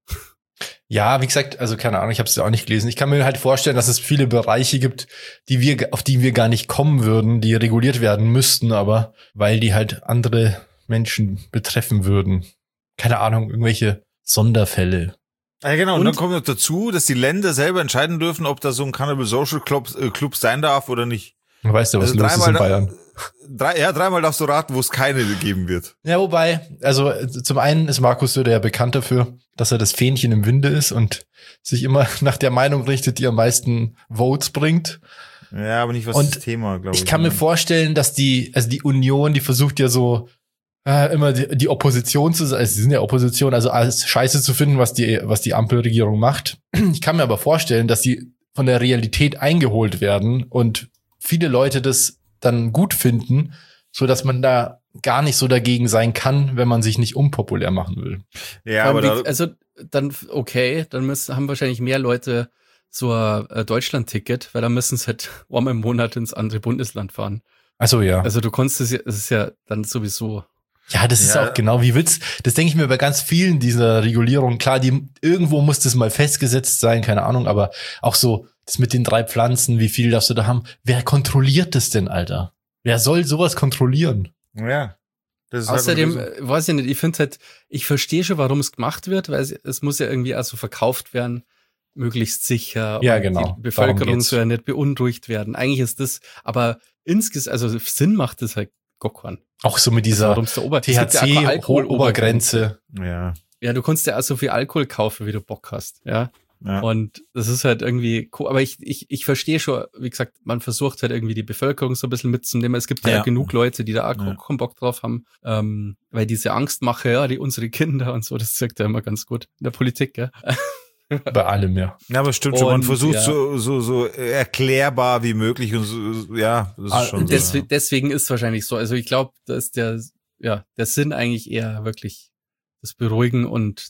Ja, wie gesagt, also keine Ahnung, ich habe es ja auch nicht gelesen. Ich kann mir halt vorstellen, dass es viele Bereiche gibt, die wir, auf die wir gar nicht kommen würden, die reguliert werden müssten, aber weil die halt andere Menschen betreffen würden. Keine Ahnung, irgendwelche Sonderfälle. Ja, genau. Und, und dann kommt noch dazu, dass die Länder selber entscheiden dürfen, ob da so ein Cannabis Social Club, äh, Club sein darf oder nicht. Weißt du, was also los ist in Bayern? Drei, ja, dreimal darfst du raten, wo es keine geben wird. Ja, wobei, also zum einen ist Markus Söder ja bekannt dafür, dass er das Fähnchen im Winde ist und sich immer nach der Meinung richtet, die am meisten Votes bringt. Ja, aber nicht was und das Thema, glaube ich. Ich kann mir vorstellen, dass die, also die Union, die versucht ja so äh, immer die, die Opposition zu sein, also sie sind ja Opposition, also alles Scheiße zu finden, was die, was die Ampelregierung macht. Ich kann mir aber vorstellen, dass sie von der Realität eingeholt werden und viele Leute das dann gut finden, so dass man da gar nicht so dagegen sein kann, wenn man sich nicht unpopulär machen will. Ja, aber da also dann okay, dann müssen haben wahrscheinlich mehr Leute so ein äh, Deutschland-Ticket, weil dann müssen sie halt einmal im Monat ins andere Bundesland fahren. Ach so, ja. Also du konntest es ja, es ist ja dann sowieso. Ja, das ist ja auch genau wie Witz. Das denke ich mir bei ganz vielen dieser Regulierungen. Klar, die irgendwo muss das mal festgesetzt sein, keine Ahnung, aber auch so das mit den drei Pflanzen, wie viel darfst du da haben? Wer kontrolliert das denn, Alter? Wer soll sowas kontrollieren? Ja. Das ist Außerdem, halt äh, weiß ich nicht, ich finde halt, ich verstehe schon, warum es gemacht wird, weil es, es muss ja irgendwie also verkauft werden, möglichst sicher. Ja, genau. Die Bevölkerung soll ja nicht beunruhigt werden. Eigentlich ist das, aber insgesamt, also Sinn macht das halt gar keinen. Auch so mit dieser T H C-Obergrenze. Ja. Ja, du kannst ja auch so viel Alkohol kaufen, wie du Bock hast, ja. Ja. Und das ist halt irgendwie cool. Aber ich, ich, ich verstehe schon, wie gesagt, man versucht halt irgendwie die Bevölkerung so ein bisschen mitzunehmen. Es gibt ja, ja genug Leute, die da auch ja. keinen Bock drauf haben, ähm, weil diese Angstmache, ja, die unsere Kinder und so, das sagt ja immer ganz gut in der Politik, ja. Bei allem, ja. Ja, aber stimmt schon, man versucht ja. so, so, so erklärbar wie möglich und so, ja, das ist ah, schon deswegen, so. Ja. Deswegen ist es wahrscheinlich so. Also ich glaube, da ist der, ja, der Sinn eigentlich eher wirklich das Beruhigen und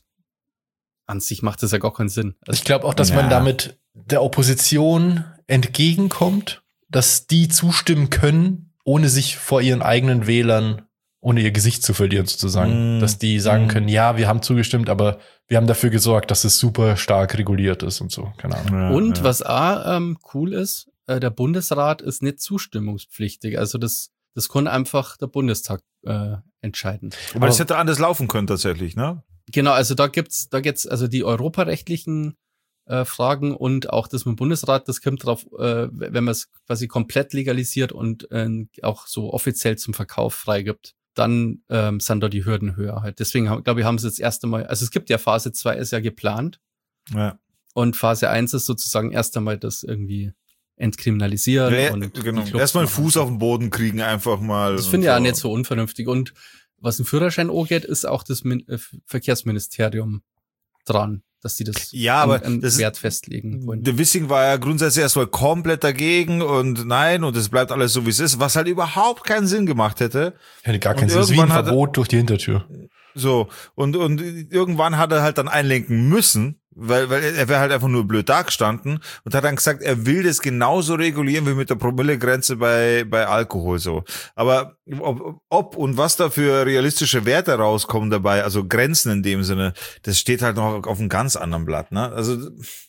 an sich macht das ja gar keinen Sinn. Also, ich glaube auch, dass ja. man damit der Opposition entgegenkommt, dass die zustimmen können, ohne sich vor ihren eigenen Wählern, ohne ihr Gesicht zu verlieren sozusagen. Mm. Dass die sagen mm. können, ja, wir haben zugestimmt, aber wir haben dafür gesorgt, dass es super stark reguliert ist und so. Keine Ahnung. Ja, und ja. was auch ähm, cool ist, äh, der Bundesrat ist nicht zustimmungspflichtig. Also das, das kann einfach der Bundestag äh, entscheiden. Aber, Aber das hätte anders laufen können tatsächlich, ne? Genau, also da gibt's, da gibt's also die europarechtlichen äh, Fragen und auch das mit dem Bundesrat, das kommt drauf, äh, wenn man es quasi komplett legalisiert und äh, auch so offiziell zum Verkauf freigibt, dann ähm, sind da die Hürden höher halt. Deswegen, glaube ich, haben sie jetzt erst einmal, also es gibt ja Phase zwei ist ja geplant. Ja. Und Phase eins ist sozusagen erst einmal das irgendwie entkriminalisieren. Ja, und genau. Erstmal einen Fuß auf den Boden kriegen, einfach mal. Das finde ich so. Ja nicht so unvernünftig. Und was ein Führerschein angeht, ist auch das Min- äh, Verkehrsministerium dran, dass die das ja, aber an, an das Wert ist, festlegen wollen. Der Wissing war ja grundsätzlich erstmal komplett dagegen und nein, und es bleibt alles so, wie es ist, was halt überhaupt keinen Sinn gemacht hätte. Hätte gar keinen Sinn. Das ist wie ein Verbot durch die Hintertür. So, und, und irgendwann hat er halt dann einlenken müssen, weil, weil er wäre halt einfach nur blöd dagestanden und hat dann gesagt, er will das genauso regulieren wie mit der Promillegrenze bei, bei Alkohol, so. Aber ob, ob und was da für realistische Werte rauskommen dabei, also Grenzen in dem Sinne, das steht halt noch auf einem ganz anderen Blatt, ne? Also,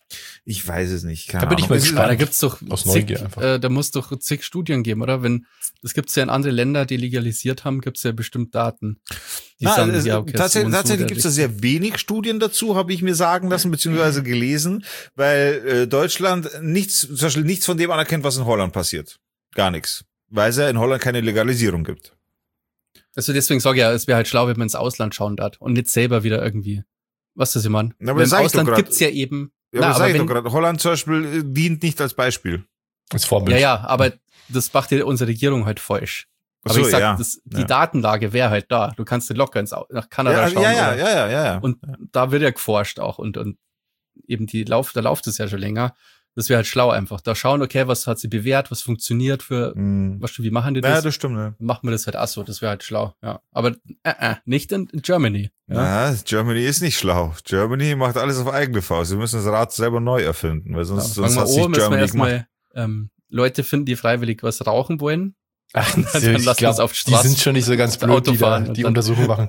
ich weiß es nicht. Keine da bin Ahnung. ich mal gespannt. Da gibt's doch aus zig, Neugier einfach. Äh, da muss doch zig Studien geben, oder? Wenn, das gibt's ja in andere Länder, die legalisiert haben, gibt's ja bestimmt Daten. Die Na, sagen, es, ja, okay, tatsächlich so tatsächlich so gibt es da sehr wenig Studien dazu, habe ich mir sagen lassen, beziehungsweise gelesen, weil äh, Deutschland nichts, zum Beispiel nichts von dem anerkennt, was in Holland passiert. Gar nichts. Weil es ja in Holland keine Legalisierung gibt. Also deswegen sage ich ja, es wäre halt schlau, wenn man ins Ausland schauen darf und nicht selber wieder irgendwie. Was das, ich meine? Na, aber das Im sag ich doch Ausland grad. gibt's ja eben. Ja, Na, aber, aber sag ich wenn, doch gerade. Holland zum Beispiel äh, dient nicht als Beispiel. Als Vorbild. ja, ja, aber das macht ja unsere Regierung halt falsch. Ach Aber so, ich sag, ja. das, die Ja. Datenlage wäre halt da. Du kannst dir locker ins, Au- nach Kanada Ja, schauen. ja, ja, oder, ja, ja, ja, ja. Und da wird ja geforscht auch und, und eben die Lauf, da läuft es ja schon länger. Das wäre halt schlau einfach. Da schauen, okay, was hat sie bewährt, was funktioniert für, Hm. was, wie machen die Ja, das? das stimmt, ja. Machen wir das halt auch so. Das wäre halt schlau, ja. Aber äh, äh, nicht in, in Germany. Ja? Ja, Germany ist nicht schlau. Germany macht alles auf eigene Faust. Sie müssen das Rad selber neu erfinden, weil sonst, Ja, sonst fangen hat wir sich an, müssen wir Germany gemacht. erstmal ähm, Leute finden, die freiwillig was rauchen wollen. Ach, Dann ich lassen wir glaub, es auf die die Straße. sind schon nicht so ganz blöd, Auto die da, fahren und die dann- Untersuchung machen.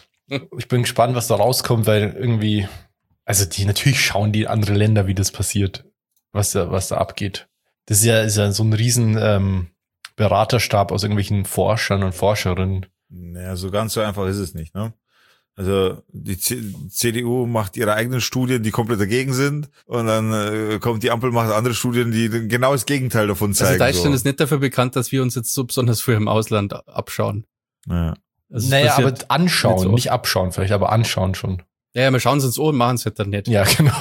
Ich bin gespannt, was da rauskommt, weil irgendwie, also die, natürlich schauen die in andere Länder, wie das passiert, was da, was da abgeht. Das ist ja, ist ja so ein riesen ähm, Beraterstab aus irgendwelchen Forschern und Forscherinnen. Naja, so ganz so einfach ist es nicht, ne? Also die C- CDU macht ihre eigenen Studien, die komplett dagegen sind, und dann äh, kommt die Ampel, macht andere Studien, die genau das Gegenteil davon zeigen. Also Deutschland so. ist nicht dafür bekannt, dass wir uns jetzt so besonders früh im Ausland abschauen. Ja. Also es Naja, aber passiert anschauen, nicht so nicht abschauen vielleicht, aber anschauen schon. Ja, ja, wir schauen es uns an und machen es halt dann nicht. Ja, genau.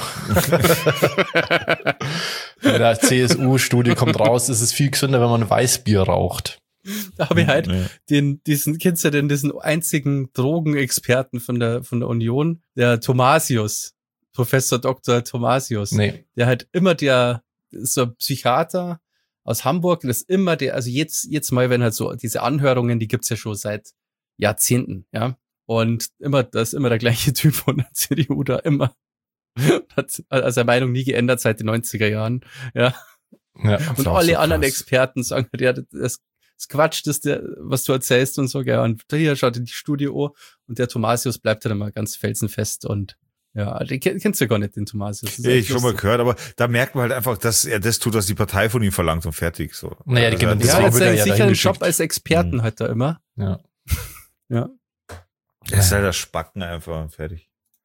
Bei der C S U-Studie kommt raus, es ist viel gesünder, wenn man Weißbier raucht. Da habe ich halt Nee. den, diesen, kennst du denn diesen einzigen Drogenexperten von der, von der Union? Der Thomasius. Professor Doktor Thomasius. Nee. Der halt immer der, ist so ein Psychiater aus Hamburg, das ist immer der, also jetzt, jetzt mal, wenn halt so diese Anhörungen, die gibt's ja schon seit Jahrzehnten, ja. Und immer, das ist immer der gleiche Typ von der C D U da, immer. Hat also seine Meinung nie geändert seit den neunziger Jahren, ja. Ja, Und ist auch alle so anderen krass. Experten sagen, ja, das, das Quatsch, das der, was du erzählst und so, ja. Und hier schaut dir die Studie an und der Thomasius bleibt dann immer ganz felsenfest und ja, den kenn- kennst du ja gar nicht, den Thomasius. Das ist Ja, echt ich schon mal lustig. gehört, aber da merkt man halt einfach, dass er das tut, was die Partei von ihm verlangt, und fertig so. Naja, die genau, das Ja, deswegen jetzt wird er einen ja sicheren dahin Job geschickt. als Experten Mhm. hat er immer. Ja. Ja. Das ist halt das Spacken einfach, und fertig.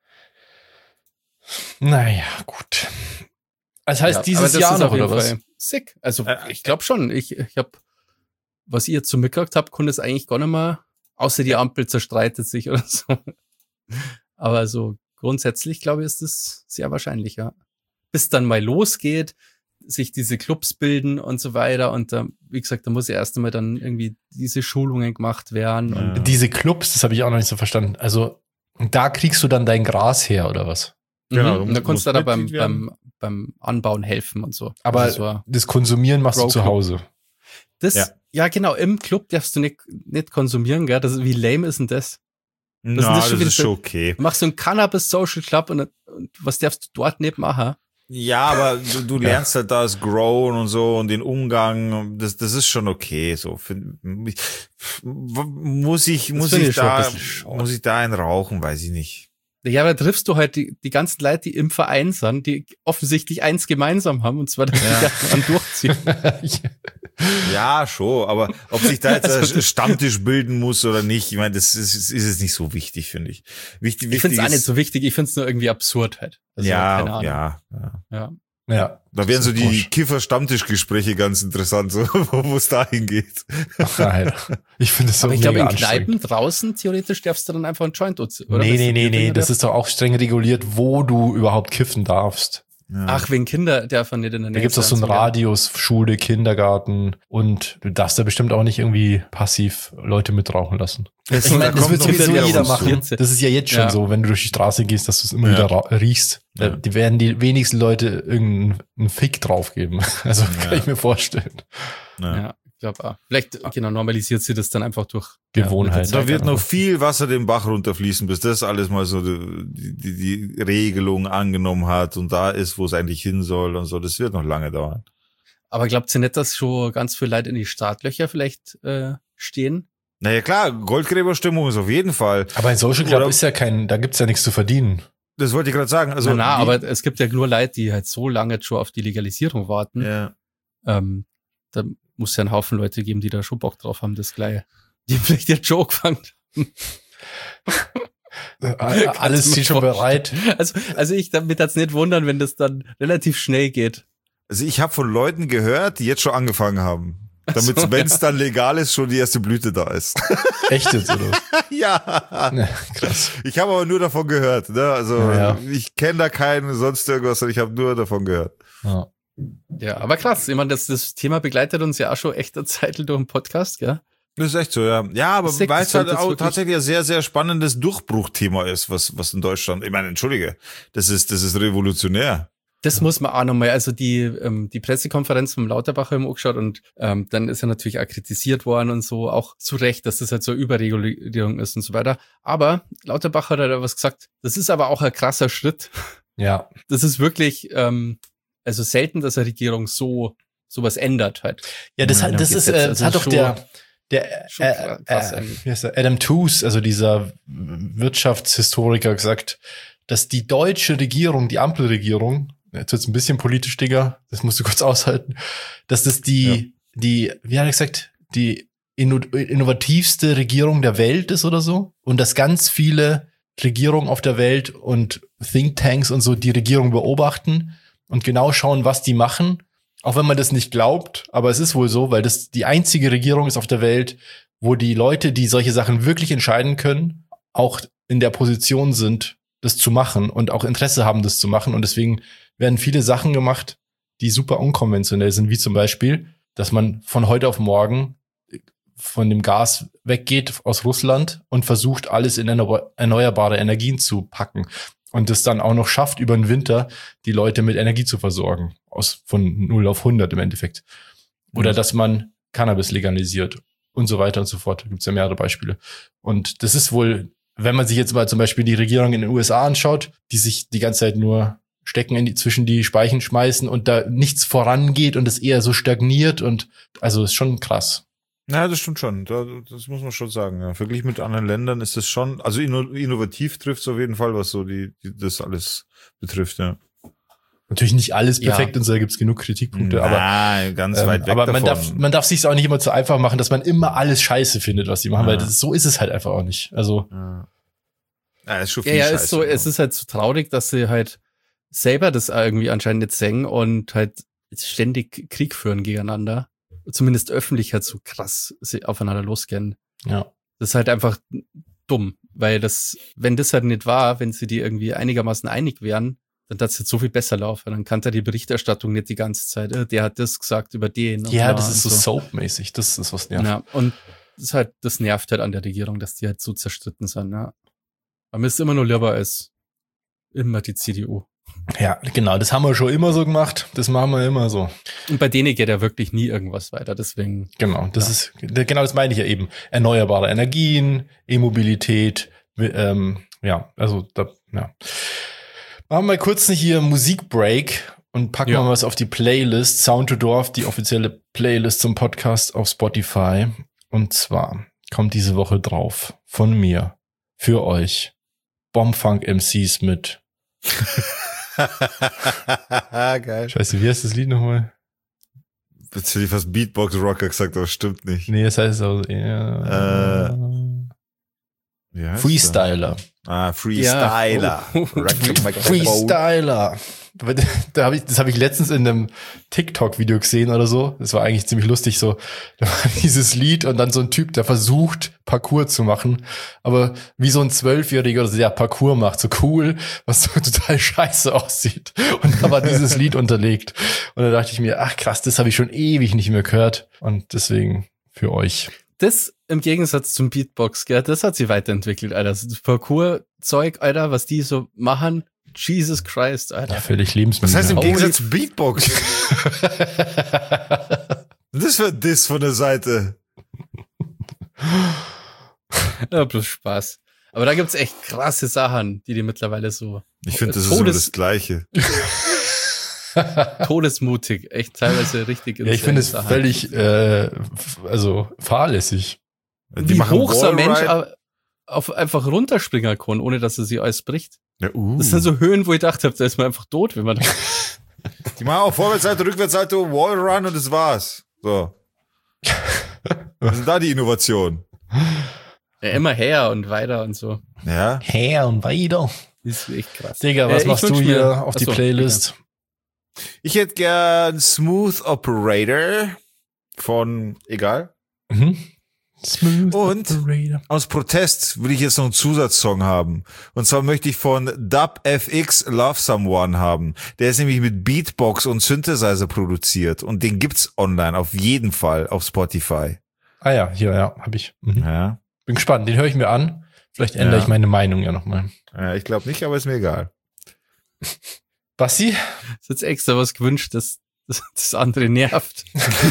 Naja, gut. Das heißt, Ja, aber dieses das Jahr ist noch, auf jeden oder was? Fall sick. Also, Äh, ich glaube schon. Ich, ich habe, was ihr jetzt so mitgekriegt habt, konnte es eigentlich gar nicht mehr, außer die Ampel zerstreitet sich oder so. Aber so grundsätzlich, glaube ich, ist es sehr wahrscheinlich, ja. Bis dann mal losgeht, sich diese Clubs bilden und so weiter. Und da, wie gesagt, da muss ja erst einmal dann irgendwie diese Schulungen gemacht werden. Ja. Und Diese Clubs, das habe ich auch noch nicht so verstanden. Also, da kriegst du dann dein Gras her, oder was? Genau, Mhm. du Und da kannst musst du da beim, Mitglied werden. beim, beim Anbauen helfen und so. Aber Also so, das Konsumieren machst du Bro zu Club. Hause. das, Ja. ja. genau, im Club darfst du nicht, nicht konsumieren, gell? Das ist, wie lame ist denn das? Na, das das, ist schon wieder ist so- schon okay. Du machst so einen Cannabis-Social Club und, und was darfst du dort nicht machen? Ja, aber du, du lernst halt das Grown und so und den Umgang, das, das ist schon okay, so. Find- Muss ich, muss finde ich ich schon ein da, bisschen schade. muss ich da einen rauchen, weiß ich nicht. Ja, aber da triffst du halt die, die ganzen Leute, die im Verein sind, die offensichtlich eins gemeinsam haben, und zwar, dass ja. die ganzen dann durchziehen. Ja, schon, aber ob sich da jetzt ein Stammtisch bilden muss oder nicht, ich meine, das ist, ist jetzt nicht so wichtig, finde ich. Wichtig, ich finde es auch nicht so wichtig, ich finde es nur irgendwie absurd halt. Also, ja, keine Ahnung. ja, ja, ja. Ja. Da wären so die Kiffer-Stammtischgespräche ganz interessant, so, wo es dahin geht. Ach, nein. Ich finde es so Aber ich glaube, in Kneipen draußen, theoretisch darfst du dann einfach einen Joint, oder? Nee, nee, nee, nee, das ist doch auch streng reguliert, wo du überhaupt kiffen darfst. Ja. Ach, wegen Kinder, der von dir in der Nähe. Da gibt's auch so einen Radius, Schule, Kindergarten, und du darfst da bestimmt auch nicht irgendwie passiv Leute mitrauchen lassen. Das, ich meine, das wird sowieso jeder machen. So. Das ist ja jetzt schon ja. so, wenn du durch die Straße gehst, dass du es immer ja. wieder riechst. Ja. Die werden die wenigsten Leute irgendeinen Fick draufgeben. Also ja. kann ich mir vorstellen. Ja. ja. Ich glaube auch. Vielleicht, genau, normalisiert sie das dann einfach durch Gewohnheit. Ja, da wird noch viel Wasser den Bach runterfließen, bis das alles mal so die, die, die Regelung angenommen hat und da ist, wo es eigentlich hin soll und so. Das wird noch lange dauern. Aber glaubt ihr nicht, dass schon ganz viele Leute in die Startlöcher vielleicht äh, stehen? Naja, klar, Goldgräberstimmung ist auf jeden Fall. Aber in Social Club ist ja kein, da gibt's ja nichts zu verdienen. Das wollte ich gerade sagen. Also, na, na aber es gibt ja nur Leute, die halt so lange schon auf die Legalisierung warten. Ja. Ähm, da muss ja einen Haufen Leute geben, die da schon Bock drauf haben, das gleich, die vielleicht jetzt schon gefangen haben. Alles ist schon bereit. Also, also ich damit jetzt nicht wundern, wenn das dann relativ schnell geht. Also ich habe von Leuten gehört, die jetzt schon angefangen haben. Damit, so, wenn es ja. dann legal ist, schon die erste Blüte da ist. Echt jetzt, oder? Ja. ja. Krass. Ich habe aber nur davon gehört. Ne? Also ja, ja. ich kenne da keinen, sonst irgendwas, ich habe nur davon gehört. Ja. Ja, aber krass. Ich meine, das, das Thema begleitet uns ja auch schon echt eine Zeit durch den Podcast, gell? Das ist echt so, ja. Ja, aber weil es halt auch tatsächlich ein sehr, sehr spannendes Durchbruchthema ist, was, was in Deutschland, ich meine, entschuldige, das ist, das ist revolutionär. Das muss man auch nochmal, also die, ähm, die Pressekonferenz vom Lauterbach haben wir angeschaut und ähm, dann ist er natürlich auch kritisiert worden und so, auch zu Recht, dass das halt so Überregulierung ist und so weiter. Aber Lauterbach hat halt was gesagt, das ist aber auch ein krasser Schritt. Ja. Das ist wirklich, ähm, also selten, dass eine Regierung so sowas ändert halt. Ja, das hat, das ist, äh, das hat doch der, der, äh, äh, wie heißt der Adam Tooze, also dieser Wirtschaftshistoriker, gesagt, dass die deutsche Regierung, die Ampelregierung, jetzt wird's ein bisschen politisch, Digga, das musst du kurz aushalten, dass das die, ja. die, wie hat er gesagt, die innovativste Regierung der Welt ist oder so, und dass ganz viele Regierungen auf der Welt und Thinktanks und so die Regierung beobachten und genau schauen, was die machen, auch wenn man das nicht glaubt, aber es ist wohl so, weil das die einzige Regierung ist auf der Welt, wo die Leute, die solche Sachen wirklich entscheiden können, auch in der Position sind, das zu machen und auch Interesse haben, das zu machen, und deswegen werden viele Sachen gemacht, die super unkonventionell sind, wie zum Beispiel, dass man von heute auf morgen von dem Gas weggeht aus Russland und versucht, alles in erneuerbare Energien zu packen. Und es dann auch noch schafft, über den Winter die Leute mit Energie zu versorgen. Aus von null auf hundert im Endeffekt. Oder dass man Cannabis legalisiert und so weiter und so fort. Da gibt's ja mehrere Beispiele. Und das ist wohl, wenn man sich jetzt mal zum Beispiel die Regierung in den U S A anschaut, die sich die ganze Zeit nur Stecken in die, zwischen die Speichen schmeißen und da nichts vorangeht und es eher so stagniert, und also ist schon krass. Ja, das stimmt schon. Das muss man schon sagen. Ja. Verglichen mit anderen Ländern ist es schon, also innovativ trifft es auf jeden Fall, was so die, die das alles betrifft, ja. Natürlich nicht alles perfekt, ja. Und so, da gibt's genug Kritikpunkte, Nein, aber ganz weit weg aber man davon. darf man darf sich's auch nicht immer zu einfach machen, dass man immer alles scheiße findet, was die machen, ja. Weil das, so ist es halt einfach auch nicht. Also ja, ja, ist schon viel ja, ja Scheiße, ist so, ja. Es ist halt so traurig, dass sie halt selber das irgendwie anscheinend nicht sehen und halt ständig Krieg führen gegeneinander. Zumindest öffentlich halt so krass aufeinander losgehen. Ja. Das ist halt einfach dumm, weil das, wenn das halt nicht war, wenn sie die irgendwie einigermaßen einig wären, dann hat es jetzt so viel besser laufen. Dann kann da die Berichterstattung nicht die ganze Zeit, äh, der hat das gesagt über den. Ja, das ist so, so soapmäßig, das ist was nervt. Ja, und das ist halt, das nervt halt an der Regierung, dass die halt so zerstritten sind, ja. Aber mir ist immer nur lieber als immer die C D U. Ja, genau, das haben wir schon immer so gemacht, das machen wir immer so. Und bei denen geht ja wirklich nie irgendwas weiter, deswegen. Genau, das ja. ist, genau das meine ich ja eben. Erneuerbare Energien, E-Mobilität, ähm, ja, also, da, ja. Machen wir mal kurz hier Musikbreak und packen ja. mal was auf die Playlist, Sound to Dorf, die offizielle Playlist zum Podcast auf Spotify. Und zwar kommt diese Woche drauf von mir, für euch, Bombfunk-M Cs mit. Geil. Scheiße, wie heißt das Lied nochmal? Jetzt hätte ich fast Beatbox-Rocker gesagt, aber stimmt nicht. Nee, das heißt auch eher... Äh, wie heißt Freestyler. Das? Ah, Freestyler. Ja. Oh. Freestyler. Da hab ich, das habe ich letztens in einem TikTok-Video gesehen oder so. Das war eigentlich ziemlich lustig so. Da war dieses Lied und dann so ein Typ, der versucht, Parkour zu machen. Aber wie so ein Zwölfjähriger oder so, der Parkour macht. So cool, was so total scheiße aussieht. Und da war dieses Lied unterlegt. Und da dachte ich mir, ach krass, das habe ich schon ewig nicht mehr gehört. Und deswegen für euch. Das im Gegensatz zum Beatbox, gell, das hat sich weiterentwickelt, Alter. Das Parkour-Zeug, Alter, was die so machen, Jesus Christ, Alter. Ja, völlig lebensmüde. Was heißt im Oh, Gegensatz zu Beatbox? Das für Diss von der Seite. Ja, bloß Spaß. Aber da gibt's echt krasse Sachen, die die mittlerweile so... Ich finde, das Todes- ist immer das Gleiche. Todesmutig, echt teilweise richtig. Ja, ich finde es Sachen. völlig, äh, f- also fahrlässig. Die Wie machen hoch so ein Mensch Wallride. auf einfach runterspringen kann, ohne dass er sie alles bricht. Ja, uh. Das sind so Höhen, wo ich gedacht habe, da ist man einfach tot, wenn man... Die machen auch Vorwärtsseite, Rückwärtsseite, Wallrun und das war's. So. Was ist da die Innovation? Ja, immer her und weiter und so. Ja. Her und weiter. Das ist echt krass. Digga, was Äh, ich machst du wünsch hier mir- auf die Achso, Playlist? Ich hätte gern Smooth Operator von, egal. Mhm. Smooth Und Operator. aus Protest will ich jetzt noch einen Zusatzsong haben. Und zwar möchte ich von Dub F X Love Someone haben. Der ist nämlich mit Beatbox und Synthesizer produziert. Und den gibt's online, auf jeden Fall, auf Spotify. Ah ja, hier, ja, hab ich. Mhm. Ja. Bin gespannt, den höre ich mir an. Vielleicht ändere Ja. ich meine Meinung ja nochmal. ja ich glaube nicht, aber ist mir egal. Basti? Ist jetzt extra was gewünscht, dass das, das andere nervt.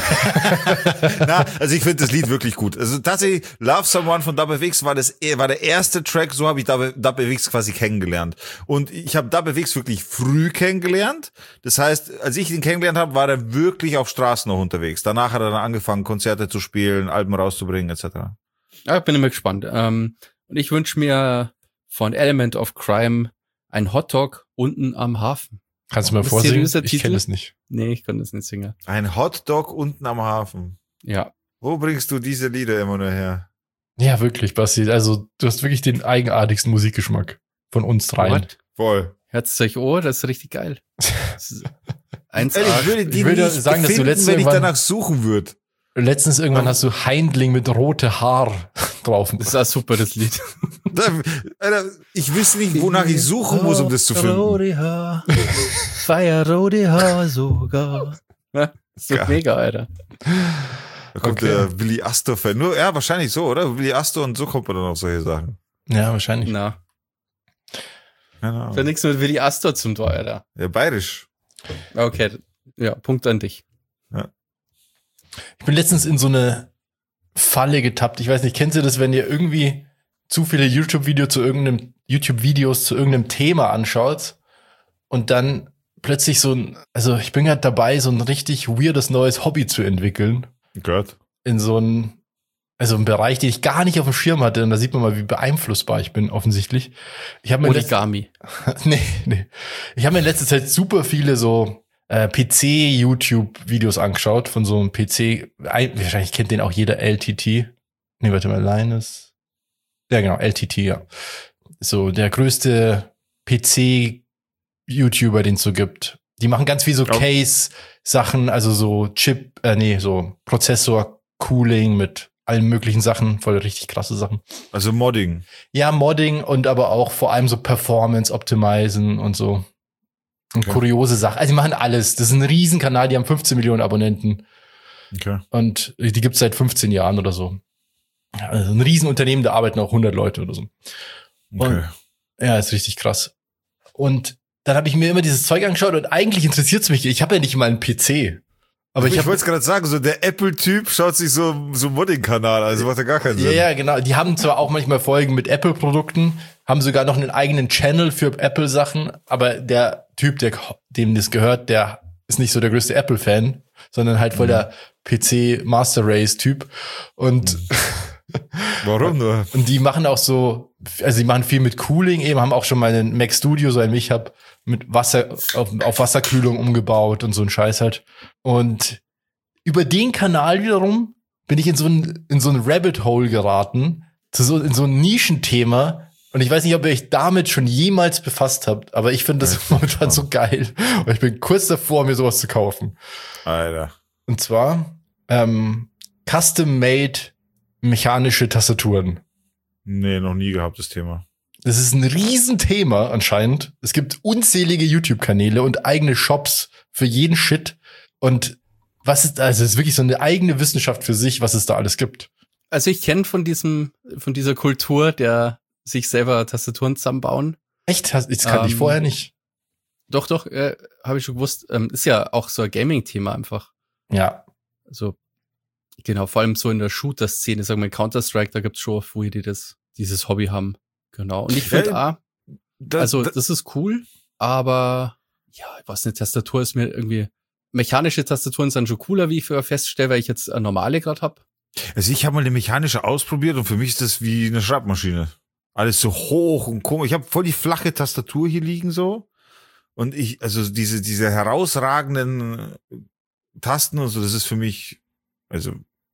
Na, also ich finde das Lied wirklich gut. Also tatsächlich, Love Someone von Dub F X war das war der erste Track, so habe ich Dub Dub F X quasi kennengelernt. Und ich habe Dub F X wirklich früh kennengelernt. Das heißt, als ich ihn kennengelernt habe, war er wirklich auf Straßen noch unterwegs. Danach hat er dann angefangen, Konzerte zu spielen, Alben rauszubringen, et cetera. Ja, bin immer gespannt. Ähm, und ich wünsche mir von Element of Crime ein Hotdog unten am Hafen. Kannst du mal Mysteriöser vorsingen? Ich Titel? kenne es nicht. Nee, ich kann das nicht singen. Ein Hotdog unten am Hafen. Ja. Wo bringst du diese Lieder immer nur her? Ja, wirklich, Basti. Also, du hast wirklich den eigenartigsten Musikgeschmack von uns dreien. What? Voll. Hört's euch Ohr, das ist richtig geil. Das ist eins Ehrlich, ich würde die Ich würde nicht sagen, dass du finden, letztes wenn ich irgendwann- danach suchen würde. Letztens irgendwann hast du Heindling mit rote Haar drauf. Das ist auch super, das Lied. Alter, ich wüsste nicht, wonach ich suchen muss, um das zu finden. Rote Haar, feierrote Haar sogar. Ja, so Geil. mega, Alter. Da kommt Okay. der Willi Astor-Fan. Nur, ja, wahrscheinlich so, oder? Willi Astor und so kommt man dann auf solche Sachen. Ja, wahrscheinlich. Na, Genau. für nichts mit Willi Astor zum Tor, Alter. Ja, bayerisch. Okay, ja, Punkt an dich. Ich bin letztens in so eine Falle getappt. Ich weiß nicht, kennt ihr das, wenn ihr irgendwie zu viele YouTube-Videos zu irgendeinem YouTube-Videos zu irgendeinem Thema anschaut und dann plötzlich so ein, also ich bin gerade dabei, so ein richtig weirdes neues Hobby zu entwickeln Gott. in so einen, also einen Bereich, den ich gar nicht auf dem Schirm hatte. Und da sieht man mal, wie beeinflussbar ich bin, offensichtlich. Ich habe mir letzt- Origami. nee, nee. Ich habe mir in letzter Zeit super viele so äh, P C-YouTube-Videos angeschaut von so einem P C. Ein, wahrscheinlich kennt den auch jeder L T T. Nee, warte mal, Linus. Ja, genau, L T T, ja. So der größte P C-YouTuber, den es so gibt. Die machen ganz viel so Oh. Case-Sachen, also so Chip, äh, nee, so Prozessor-Cooling mit allen möglichen Sachen, voll richtig krasse Sachen. Also Modding. Ja, Modding und aber auch vor allem so Performance optimizen und so. Und Okay. kuriose Sachen. Also die machen alles. Das ist ein Riesenkanal, die haben fünfzehn Millionen Abonnenten Okay. und die gibt's seit fünfzehn Jahren oder so. Also ein Riesenunternehmen, da arbeiten auch hundert Leute oder so. Okay. Ja, ist richtig krass. Und dann habe ich mir immer dieses Zeug angeschaut und eigentlich interessiert's mich. Ich habe ja nicht mal einen P C. Aber ich ich ich habe wollte es gerade sagen, so der Apple-Typ schaut sich so so einen Modding-Kanal, also macht ja gar keinen Ja, Sinn. ja, genau. Die haben zwar auch manchmal Folgen mit Apple-Produkten, haben sogar noch einen eigenen Channel für Apple-Sachen, aber der Typ, der, dem das gehört, der ist nicht so der größte Apple-Fan, sondern halt voll der P C-Master-Race-Typ. Und Warum nur? Und die machen auch so, also die machen viel mit Cooling eben, haben auch schon mal einen Mac Studio, so ein ich habe mit Wasser, auf, auf Wasserkühlung umgebaut und so ein Scheiß halt. Und über den Kanal wiederum bin ich in so ein, in so ein Rabbit Hole geraten, zu so, in so ein Nischenthema. Und ich weiß nicht, ob ihr euch damit schon jemals befasst habt, aber ich finde das momentan so geil. Und ich bin kurz davor, mir sowas zu kaufen. Alter. Und zwar ähm, Custom-Made mechanische Tastaturen. Nee, noch nie gehabt, das Thema. Das ist ein Riesenthema anscheinend. Es gibt unzählige YouTube-Kanäle und eigene Shops für jeden Shit. Und was ist, also es ist wirklich so eine eigene Wissenschaft für sich, was es da alles gibt. Also ich kenne von diesem, von dieser Kultur der sich selber Tastaturen zusammenbauen. Echt? Das kannte ähm, ich vorher nicht. Doch, doch, äh, habe ich schon gewusst. Ähm, ist ja auch so ein Gaming-Thema einfach. Ja. Also, genau, vor allem so in der Shooter-Szene, sagen wir in Counter-Strike, da gibt's schon viele, die das, dieses Hobby haben. Genau. Und ich finde, ah, also das ist cool, aber ja, ich weiß nicht, Tastatur ist mir irgendwie, mechanische Tastaturen sind schon cooler, wie ich feststelle, weil ich jetzt eine normale gerade habe. Also ich habe mal eine mechanische ausprobiert und für mich ist das wie eine Schreibmaschine. Alles so hoch und komisch. Ich habe voll die flache Tastatur hier liegen so. Und ich, also diese, diese herausragenden Tasten und so, das ist für mich, also.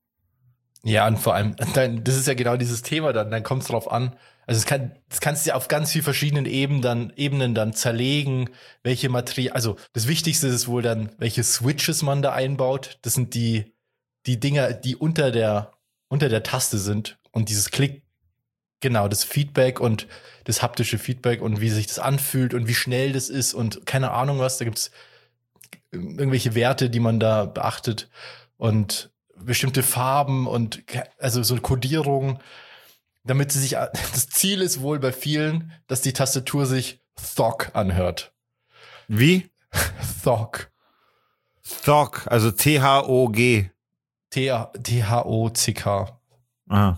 Ja, und vor allem, dann, das ist ja genau dieses Thema dann, dann kommt es drauf an. Also es kann, das kannst du ja auf ganz vielen verschiedenen Ebenen dann, Ebenen dann zerlegen, welche Material, also das Wichtigste ist wohl dann, welche Switches man da einbaut. Das sind die, die Dinger, die unter der, unter der Taste sind und dieses Klick, genau, das Feedback und das haptische Feedback und wie sich das anfühlt und wie schnell das ist und keine Ahnung was, da gibt's irgendwelche Werte, die man da beachtet und bestimmte Farben und also so Kodierung, damit sie sich, das Ziel ist wohl bei vielen, dass die Tastatur sich Thog anhört. Wie? Thog. Thog, also T H O G. T H O C K. Aha.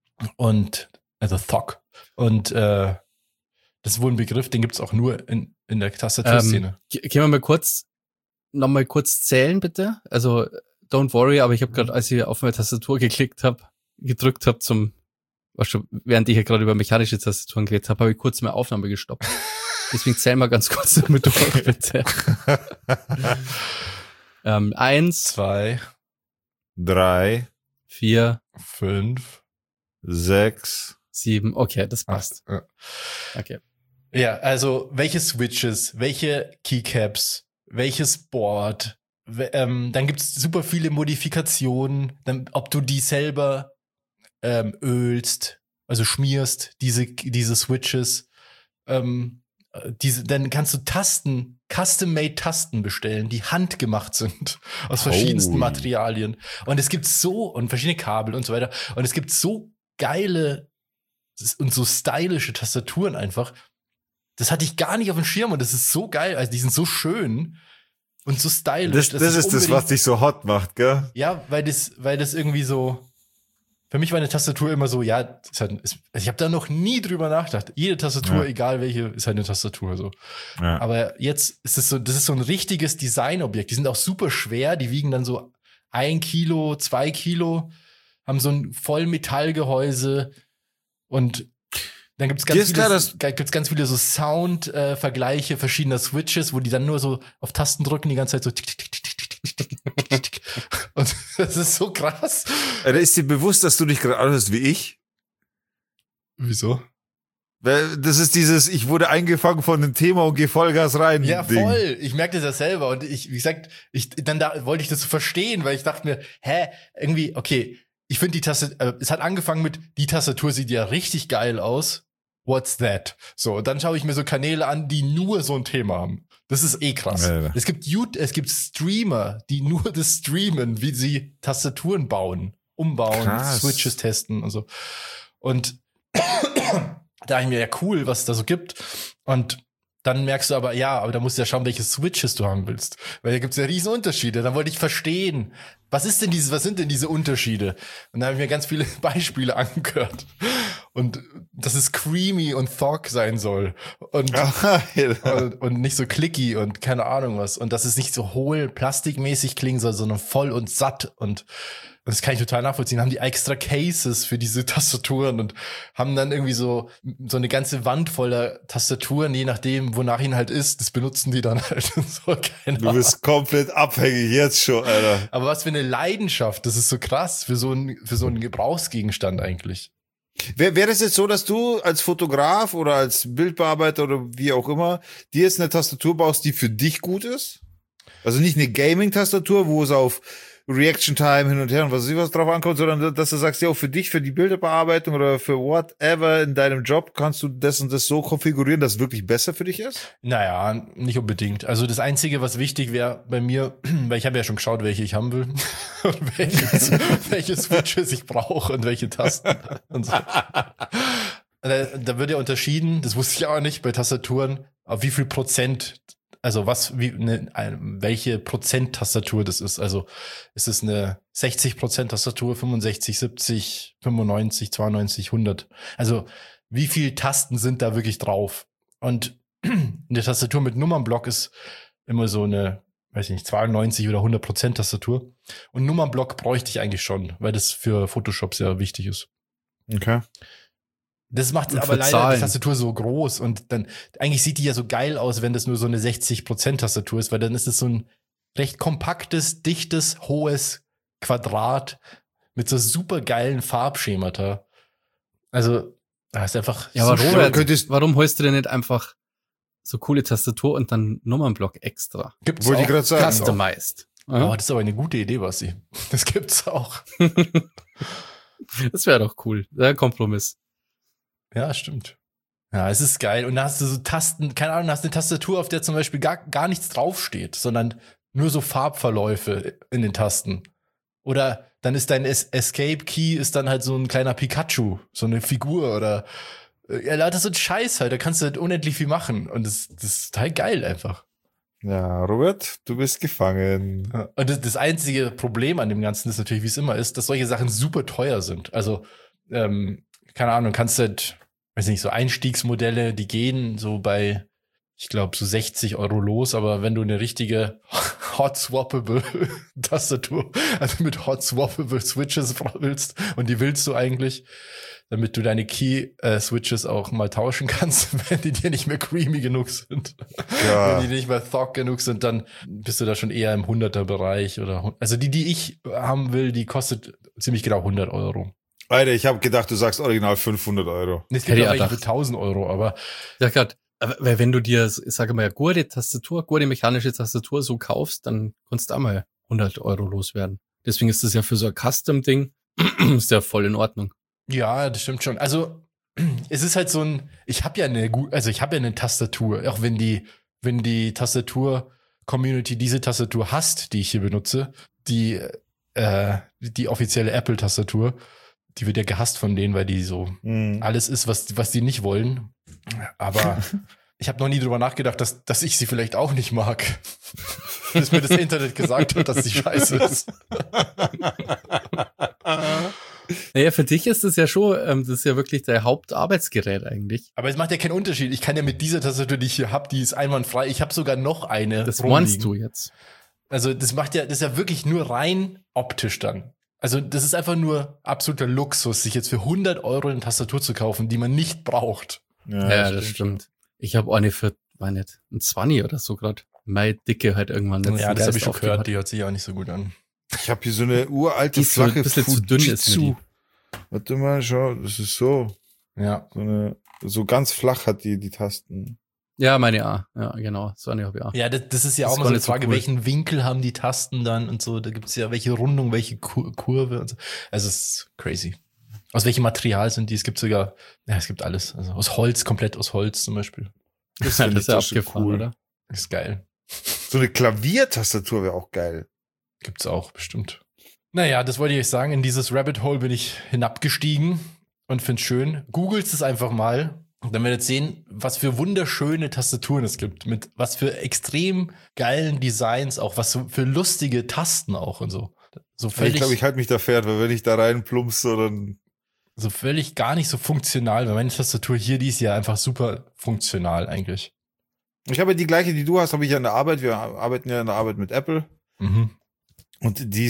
Und also Thog. Und äh, das ist wohl ein Begriff, den gibt's auch nur in, in der Tastaturszene. Ähm, gehen wir mal kurz, noch mal kurz zählen, bitte. Also, don't worry, aber ich habe gerade, als ich auf meine Tastatur geklickt habe, gedrückt habe zum, was schon, während ich ja gerade über mechanische Tastaturen geredet habe, habe ich kurz meine Aufnahme gestoppt. Deswegen zählen wir ganz kurz damit durch, bitte. ähm, eins, zwei, drei, vier, fünf, sechs, sieben, okay, das passt. Ja. Okay. Ja, also welche Switches, welche Keycaps, welches Board, w- ähm, dann gibt's super viele Modifikationen, dann, ob du die selber ähm, ölst, also schmierst, diese, diese Switches, ähm, diese, dann kannst du Tasten, custom-made Tasten bestellen, die handgemacht sind, aus verschiedensten oh. Materialien. Und es gibt so, und verschiedene Kabel und so weiter, und es gibt so geile und so stylische Tastaturen einfach. Das hatte ich gar nicht auf dem Schirm und das ist so geil. Also die sind so schön und so stylisch. Das, das ist das, was dich so hot macht, gell? Ja, weil das, weil das irgendwie so, für mich war eine Tastatur immer so, ja, ist halt, ist, also ich habe da noch nie drüber nachgedacht. Jede Tastatur, ja. egal welche, ist halt eine Tastatur so. Ja. Aber jetzt ist es so, das ist so ein richtiges Designobjekt. Die sind auch super schwer, die wiegen dann so ein Kilo, zwei Kilo, haben so ein Vollmetallgehäuse. Und dann gibt's ganz, viele, gibt's ganz viele so Sound-Vergleiche verschiedener Switches, wo die dann nur so auf Tasten drücken, die ganze Zeit so tick, tick, tick, tick, tick, tick, tick, tick. Und das ist so krass. Da ist dir bewusst, dass du dich gerade anhörst wie ich? Wieso? Weil das ist dieses, ich wurde eingefangen von dem Thema und geh Vollgas rein. Ja, Ding. voll. Ich merke das ja selber. Und ich, wie gesagt, ich, dann da wollte ich das so verstehen, weil ich dachte mir, hä, irgendwie, okay, ich finde die Tastatur, äh, es hat angefangen mit, die Tastatur sieht ja richtig geil aus. What's that? So, und dann schaue ich mir so Kanäle an, die nur so ein Thema haben. Das ist eh krass. Ja, ja. Es gibt YouTube, es gibt Streamer, die nur das streamen, wie sie Tastaturen bauen, umbauen, krass. Switches testen und so. Und da dachte ich mir, ja cool, was es da so gibt. Und dann merkst du aber, ja, aber da musst du ja schauen, welche Switches du haben willst. Weil da gibt es ja riesen Unterschiede. Dann wollte ich verstehen, was ist denn dieses, was sind denn diese Unterschiede? Und da habe ich mir ganz viele Beispiele angehört. Und dass es creamy und Thog sein soll. Und, und, und nicht so clicky und keine Ahnung was. Und dass es nicht so hohl, plastikmäßig klingen soll, sondern voll und satt. Und das kann ich total nachvollziehen, haben die extra Cases für diese Tastaturen und haben dann irgendwie so, so eine ganze Wand voller Tastaturen, je nachdem, wonach ihnen halt ist, das benutzen die dann halt. So, keine du bist komplett abhängig jetzt schon, Alter. Aber was für eine Leidenschaft, das ist so krass für so einen, für so einen Gebrauchsgegenstand eigentlich. Wäre wär das jetzt so, dass du als Fotograf oder als Bildbearbeiter oder wie auch immer dir jetzt eine Tastatur baust, die für dich gut ist? Also nicht eine Gaming-Tastatur, wo es auf Reaction Time hin und her und was weiß ich was drauf ankommt, sondern dass du sagst, ja, für dich, für die Bilderbearbeitung oder für whatever in deinem Job kannst du das und das so konfigurieren, dass es wirklich besser für dich ist? Naja, nicht unbedingt. Also das Einzige, was wichtig wäre bei mir, weil ich habe ja schon geschaut, welche ich haben will und welche, welche Switches ich brauche und welche Tasten und so. Da, da wird ja unterschieden, das wusste ich auch nicht bei Tastaturen, auf wie viel Prozent, also was, wie, ne, welche Prozent-Tastatur das ist. Also ist es eine sechzig Prozent Tastatur, fünfundsechzig, siebzig, fünfundneunzig, zweiundneunzig, hundert. Also wie viel Tasten sind da wirklich drauf? Und eine Tastatur mit Nummernblock ist immer so eine, weiß ich nicht, zweiundneunzig oder hundert Prozent Tastatur. Und Nummernblock bräuchte ich eigentlich schon, weil das für Photoshop sehr wichtig ist. Okay. Das macht aber leider die Tastatur so groß und dann, eigentlich sieht die ja so geil aus, wenn das nur so eine sechzig Prozent Tastatur ist, weil dann ist es so ein recht kompaktes, dichtes, hohes Quadrat mit so super geilen Farbschemata. Also, das ist einfach. Ja, aber so Robert, könntest, warum holst du denn nicht einfach so coole Tastatur und dann Nummernblock extra? Gibt's Wollte ich gerade sagen. Customized. Oh, das ist aber eine gute Idee, Basti. Das gibt's auch. Das wäre doch cool. Der Kompromiss. Ja, stimmt. Ja, es ist geil. Und da hast du so Tasten, keine Ahnung, da hast du eine Tastatur, auf der zum Beispiel gar, gar nichts draufsteht, sondern nur so Farbverläufe in den Tasten. Oder dann ist dein es- Escape-Key ist dann halt so ein kleiner Pikachu, so eine Figur oder ja, das ist so ein Scheiß halt, da kannst du halt unendlich viel machen. Und das, das ist total geil einfach. Ja, Robert, du bist gefangen. Und das, das einzige Problem an dem Ganzen ist natürlich, wie es immer ist, dass solche Sachen super teuer sind. Also, ähm, keine Ahnung, kannst du halt, weiß nicht, so Einstiegsmodelle, die gehen so bei, ich glaube, so sechzig Euro los, aber wenn du eine richtige Hot-Swappable Tastatur, also mit Hot-Swappable Switches willst, und die willst du eigentlich, damit du deine Key-Switches äh, auch mal tauschen kannst, wenn die dir nicht mehr creamy genug sind. Ja. Wenn die nicht mehr Thog genug sind, dann bist du da schon eher im Hunderter-Bereich oder, also die, die ich haben will, die kostet ziemlich genau hundert Euro. Alter, ich habe gedacht, du sagst original fünfhundert Euro. Es gibt ja eigentlich für tausend Euro, aber. Ja, gerade, weil wenn du dir, ich sage mal, gute Tastatur, gute mechanische Tastatur so kaufst, dann kannst du auch mal hundert Euro loswerden. Deswegen ist das ja für so ein Custom-Ding, ist ja voll in Ordnung. Ja, das stimmt schon. Also, es ist halt so ein, ich habe ja eine gut, also ich habe ja eine Tastatur, auch wenn die, wenn die Tastatur-Community diese Tastatur hasst, die ich hier benutze, die, äh, die offizielle Apple-Tastatur, die wird ja gehasst von denen, weil die so mm. alles ist, was, was die nicht wollen. Aber ich habe noch nie drüber nachgedacht, dass, dass ich sie vielleicht auch nicht mag. Bis mir das Internet gesagt hat, dass sie scheiße ist. Naja, für dich ist das ja schon, ähm, das ist ja wirklich dein Hauptarbeitsgerät eigentlich. Aber es macht ja keinen Unterschied. Ich kann ja mit dieser Tastatur, die ich hier habe, die ist einwandfrei. Ich habe sogar noch eine. Das meinst du jetzt? Also das macht ja, das ist ja wirklich nur rein optisch dann. Also das ist einfach nur absoluter Luxus, sich jetzt für hundert Euro eine Tastatur zu kaufen, die man nicht braucht. Ja, ja das stimmt. stimmt. Ich habe eine für, war nicht, ein zwanzig oder so gerade. Meine Dicke halt irgendwann. Ja, das habe ich schon gehört, die hört sich auch nicht so gut an. Ich habe hier so eine uralte, die flache so ein bisschen zu dünn ist mir die. Warte mal, schau, das ist so. Ja. So, eine, so ganz flach hat die die Tasten. Ja, meine A. Ja, genau. So eine habe ich auch. Ja, das, das ist ja das auch mal so eine Frage, so cool. Welchen Winkel haben die Tasten dann und so. Da gibt's ja welche Rundung, welche Kur- Kurve und so. Also es ist crazy. Aus welchem Material sind die? Es gibt sogar, ja, es gibt alles. Also aus Holz, komplett aus Holz zum Beispiel. Das, das ist ja abgefahren, cool. Oder? Das ist geil. So eine Klaviertastatur wäre auch geil. Gibt's auch, bestimmt. Naja, das wollte ich euch sagen. In dieses Rabbit Hole bin ich hinabgestiegen und find's schön. Googelt es einfach mal. Und dann werdet ihr sehen, was für wunderschöne Tastaturen es gibt. Mit was für extrem geilen Designs auch. Was für lustige Tasten auch und so. So völlig, ich glaube, ich halte mich da fern, weil wenn ich da rein plumpse, dann so völlig gar nicht so funktional. Weil meine Tastatur hier, die ist ja einfach super funktional eigentlich. Ich habe ja die gleiche, die du hast, habe ich ja in der Arbeit. Wir arbeiten ja in der Arbeit mit Apple. Mhm. Und die ist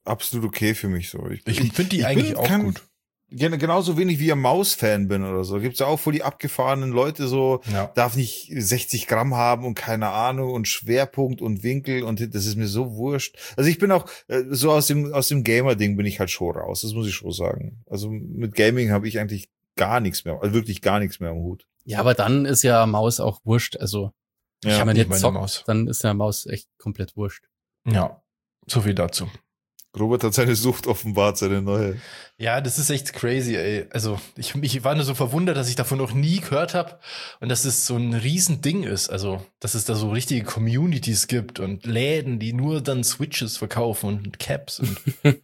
absolut okay für mich so. Ich, ich finde die ich eigentlich auch kein, gut. Genauso wenig wie ein Maus-Fan bin oder so. Gibt's ja auch voll die abgefahrenen Leute so, ja. darf nicht sechzig Gramm haben und keine Ahnung und Schwerpunkt und Winkel und das ist mir so wurscht. Also ich bin auch, so aus dem, aus dem Gamer-Ding bin ich halt schon raus, das muss ich schon sagen. Also mit Gaming habe ich eigentlich gar nichts mehr, also wirklich gar nichts mehr am Hut. Ja, aber dann ist ja Maus auch wurscht, also ja, wenn man jetzt zockt, Maus. Dann ist ja Maus echt komplett wurscht. Ja, so viel dazu. Robert hat seine Sucht offenbart, seine neue. Ja, das ist echt crazy, ey. Also ich, ich war nur so verwundert, dass ich davon noch nie gehört habe und dass es so ein Riesending ist. Also, dass es da so richtige Communities gibt und Läden, die nur dann Switches verkaufen und Caps. Und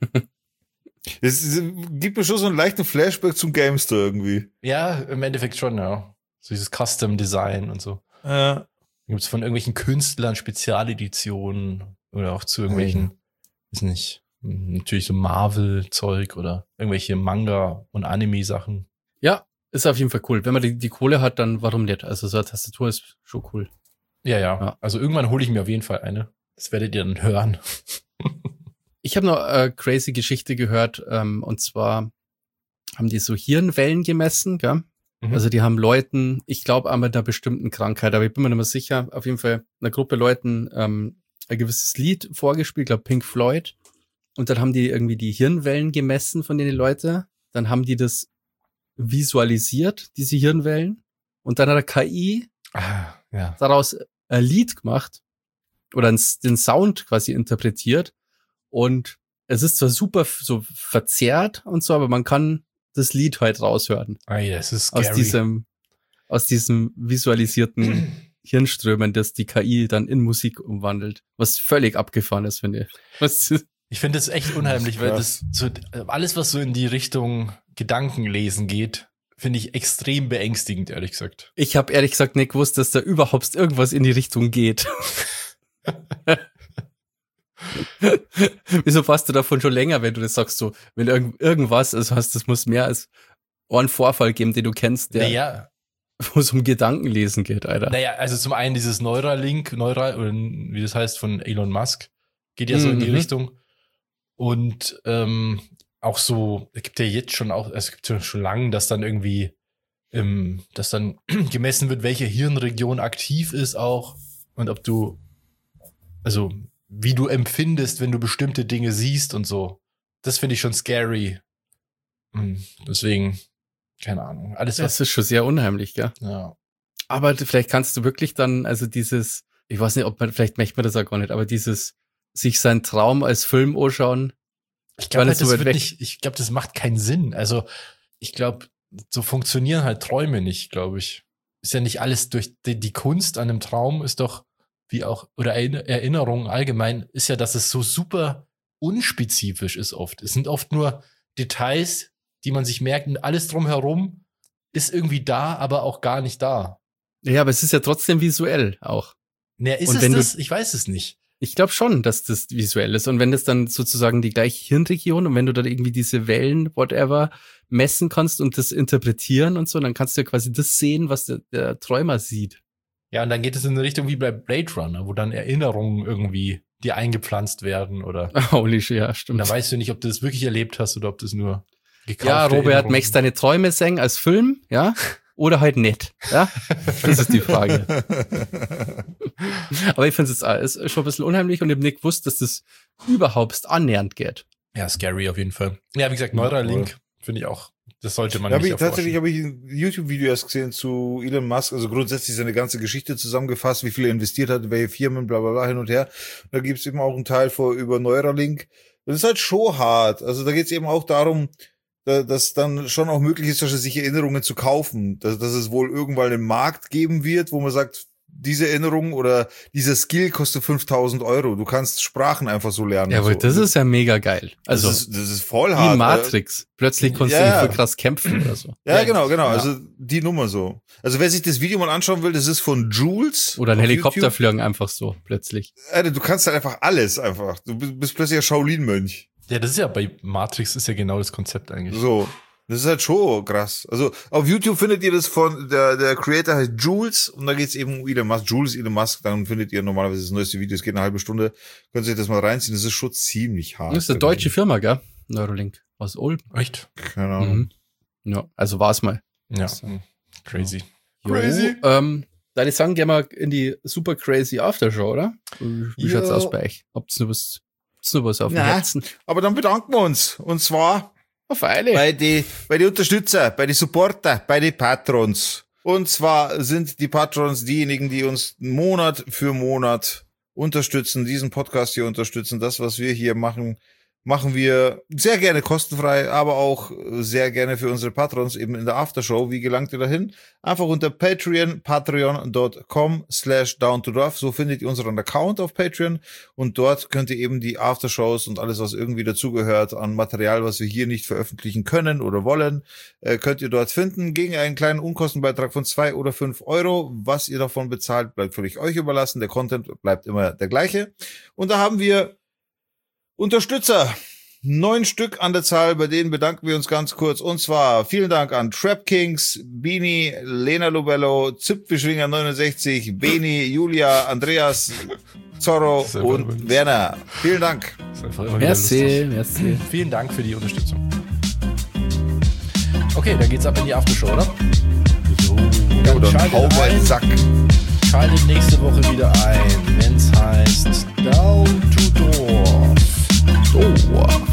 es gibt mir schon so einen leichten Flashback zum GameStore irgendwie. Ja, im Endeffekt schon, ja. So dieses Custom Design und so. Ja. Gibt es von irgendwelchen Künstlern Spezialeditionen oder auch zu irgendwelchen, mhm. weiß nicht, natürlich so Marvel-Zeug oder irgendwelche Manga- und Anime-Sachen. Ja, ist auf jeden Fall cool. Wenn man die, die Kohle hat, dann warum nicht? Also so eine Tastatur ist schon cool. Ja, ja. ja. Also irgendwann hole ich mir auf jeden Fall eine. Das werdet ihr dann hören. Ich habe noch eine crazy Geschichte gehört, ähm, und zwar haben die so Hirnwellen gemessen, gell? Mhm. Also die haben Leuten, ich glaube an einer bestimmten Krankheit, aber ich bin mir nicht mehr sicher, auf jeden Fall einer Gruppe Leuten ähm, ein gewisses Lied vorgespielt, ich glaube Pink Floyd. Und dann haben die irgendwie die Hirnwellen gemessen von den Leuten. Dann haben die das visualisiert, diese Hirnwellen. Und dann hat der K I ah, ja. daraus ein Lied gemacht oder den Sound quasi interpretiert. Und es ist zwar super so verzerrt und so, aber man kann das Lied halt raushören. Ah, ja, das ist scary. Aus diesem, aus diesem visualisierten Hirnströmen, das die K I dann in Musik umwandelt. Was völlig abgefahren ist, finde ich. Was Ich finde das echt unheimlich, weil das so alles, was so in die Richtung Gedankenlesen geht, finde ich extrem beängstigend, ehrlich gesagt. Ich habe ehrlich gesagt nicht gewusst, dass da überhaupt irgendwas in die Richtung geht. Wieso fasst du davon schon länger, wenn du das sagst, so, wenn irgend, irgendwas, also hast, das muss mehr als einen Vorfall geben, den du kennst, der, naja. wo es um Gedankenlesen geht, Alter. Naja, also zum einen dieses Neuralink, Neural, oder wie das heißt, von Elon Musk, geht ja so mhm. in die Richtung. Und ähm, auch so, es gibt ja jetzt schon auch, es gibt ja schon lange, dass dann irgendwie, ähm, dass dann gemessen wird, welche Hirnregion aktiv ist auch und ob du, also wie du empfindest, wenn du bestimmte Dinge siehst und so. Das finde ich schon scary. Und deswegen, keine Ahnung. Alles was. Das ist schon sehr unheimlich, gell? Ja. Aber vielleicht kannst du wirklich dann, also dieses, ich weiß nicht, ob man, vielleicht möchte man das auch gar nicht, aber dieses sich seinen Traum als Film anschauen. Ich glaube, halt, das wird nicht, ich glaube, das macht keinen Sinn. Also, ich glaube, so funktionieren halt Träume nicht, glaube ich. Ist ja nicht alles durch die, die Kunst an einem Traum ist doch, wie auch, oder Erinnerungen allgemein, ist ja, dass es so super unspezifisch ist oft. Es sind oft nur Details, die man sich merkt und alles drumherum ist irgendwie da, aber auch gar nicht da. Ja, aber es ist ja trotzdem visuell auch. Naja, ist es das? Ich weiß es nicht. Ich glaube schon, dass das visuell ist. Und wenn das dann sozusagen die gleiche Hirnregion und wenn du dann irgendwie diese Wellen, whatever, messen kannst und das interpretieren und so, dann kannst du ja quasi das sehen, was der, der Träumer sieht. Ja, und dann geht es in eine Richtung wie bei Blade Runner, wo dann Erinnerungen irgendwie dir eingepflanzt werden oder. Holy shit, ja, stimmt. Da weißt du nicht, ob du das wirklich erlebt hast oder ob das nur gekauft Ja, Robert, möchtest deine Träume singen als Film, ja? Oder halt nicht, ja? Das ist die Frage. Aber ich finde es ist schon ein bisschen unheimlich und ich habe nicht gewusst, dass das überhaupt annähernd geht. Ja, scary auf jeden Fall. Ja, wie gesagt, Neuralink finde ich auch, das sollte man ja, nicht hab ich, Tatsächlich habe ich ein YouTube-Video erst gesehen zu Elon Musk, also grundsätzlich seine ganze Geschichte zusammengefasst, wie viel er investiert hat, welche Firmen, bla bla bla, hin und her. Da gibt's eben auch einen Teil vor über Neuralink. Das ist halt schon hart. Also da geht's eben auch darum, dass dann schon auch möglich ist, sich Erinnerungen zu kaufen, dass, dass es wohl irgendwann einen Markt geben wird, wo man sagt, diese Erinnerung oder dieser Skill kostet fünftausend Euro. Du kannst Sprachen einfach so lernen. Ja, aber so. Das ist ja mega geil. Also das ist, das ist voll hart. Wie Matrix. Plötzlich konntest ja. du voll krass kämpfen oder so. Ja, genau, genau. Ja. Also die Nummer so. Also wer sich das Video mal anschauen will, das ist von Jules. Oder ein Helikopter fliegen einfach so plötzlich. Alter, du kannst halt einfach alles einfach. Du bist plötzlich ein Shaolin-Mönch. Ja, das ist ja bei Matrix ist ja genau das Konzept eigentlich. So. Das ist halt schon krass. Also auf YouTube findet ihr das von, der der Creator heißt Jules und da geht's eben um Elon Musk. Jules, Elon Musk, dann findet ihr normalerweise das neueste Video, es geht eine halbe Stunde. Könnt ihr euch das mal reinziehen, das ist schon ziemlich hart. Das ist eine deutsche Firma, gell? Neuralink. Aus Ulm. Echt? Keine Ahnung. Mhm. Ja, also war's mal. Ja, crazy. Jo, crazy. Ähm, da ich sagen, gehen wir in die super crazy Aftershow, oder? Wie jo. schaut's aus bei euch? Habt's nur was, habt's nur was auf dem Herzen? Aber dann bedanken wir uns. Und zwar auf alle. Bei die, bei die Unterstützer, bei die Supporter, bei die Patrons. Und zwar sind die Patrons diejenigen, die uns Monat für Monat unterstützen, diesen Podcast hier unterstützen. Das, was wir hier machen, machen wir sehr gerne kostenfrei, aber auch sehr gerne für unsere Patrons eben in der Aftershow. Wie gelangt ihr dahin? Einfach unter Patreon, patreon.com slash down to dorf. So findet ihr unseren Account auf Patreon und dort könnt ihr eben die Aftershows und alles, was irgendwie dazugehört an Material, was wir hier nicht veröffentlichen können oder wollen, äh, könnt ihr dort finden. Gegen einen kleinen Unkostenbeitrag von zwei oder fünf Euro. Was ihr davon bezahlt, bleibt völlig euch überlassen. Der Content bleibt immer der gleiche. Und da haben wir Unterstützer, neun Stück an der Zahl, bei denen bedanken wir uns ganz kurz. Und zwar vielen Dank an Trap Kings, Bini, Lena Lubello, Zipfelschwinger neunundsechzig, Beni, Julia, Andreas, Zorro und übrigens. Werner. Vielen Dank. Merci, merci. Vielen Dank für die Unterstützung. Okay, dann geht's ab in die Aftershow, oder? So, dann dann hau mal den Sack. Schaltet nächste Woche wieder ein, wenn's heißt Down to Dorf. Dorf.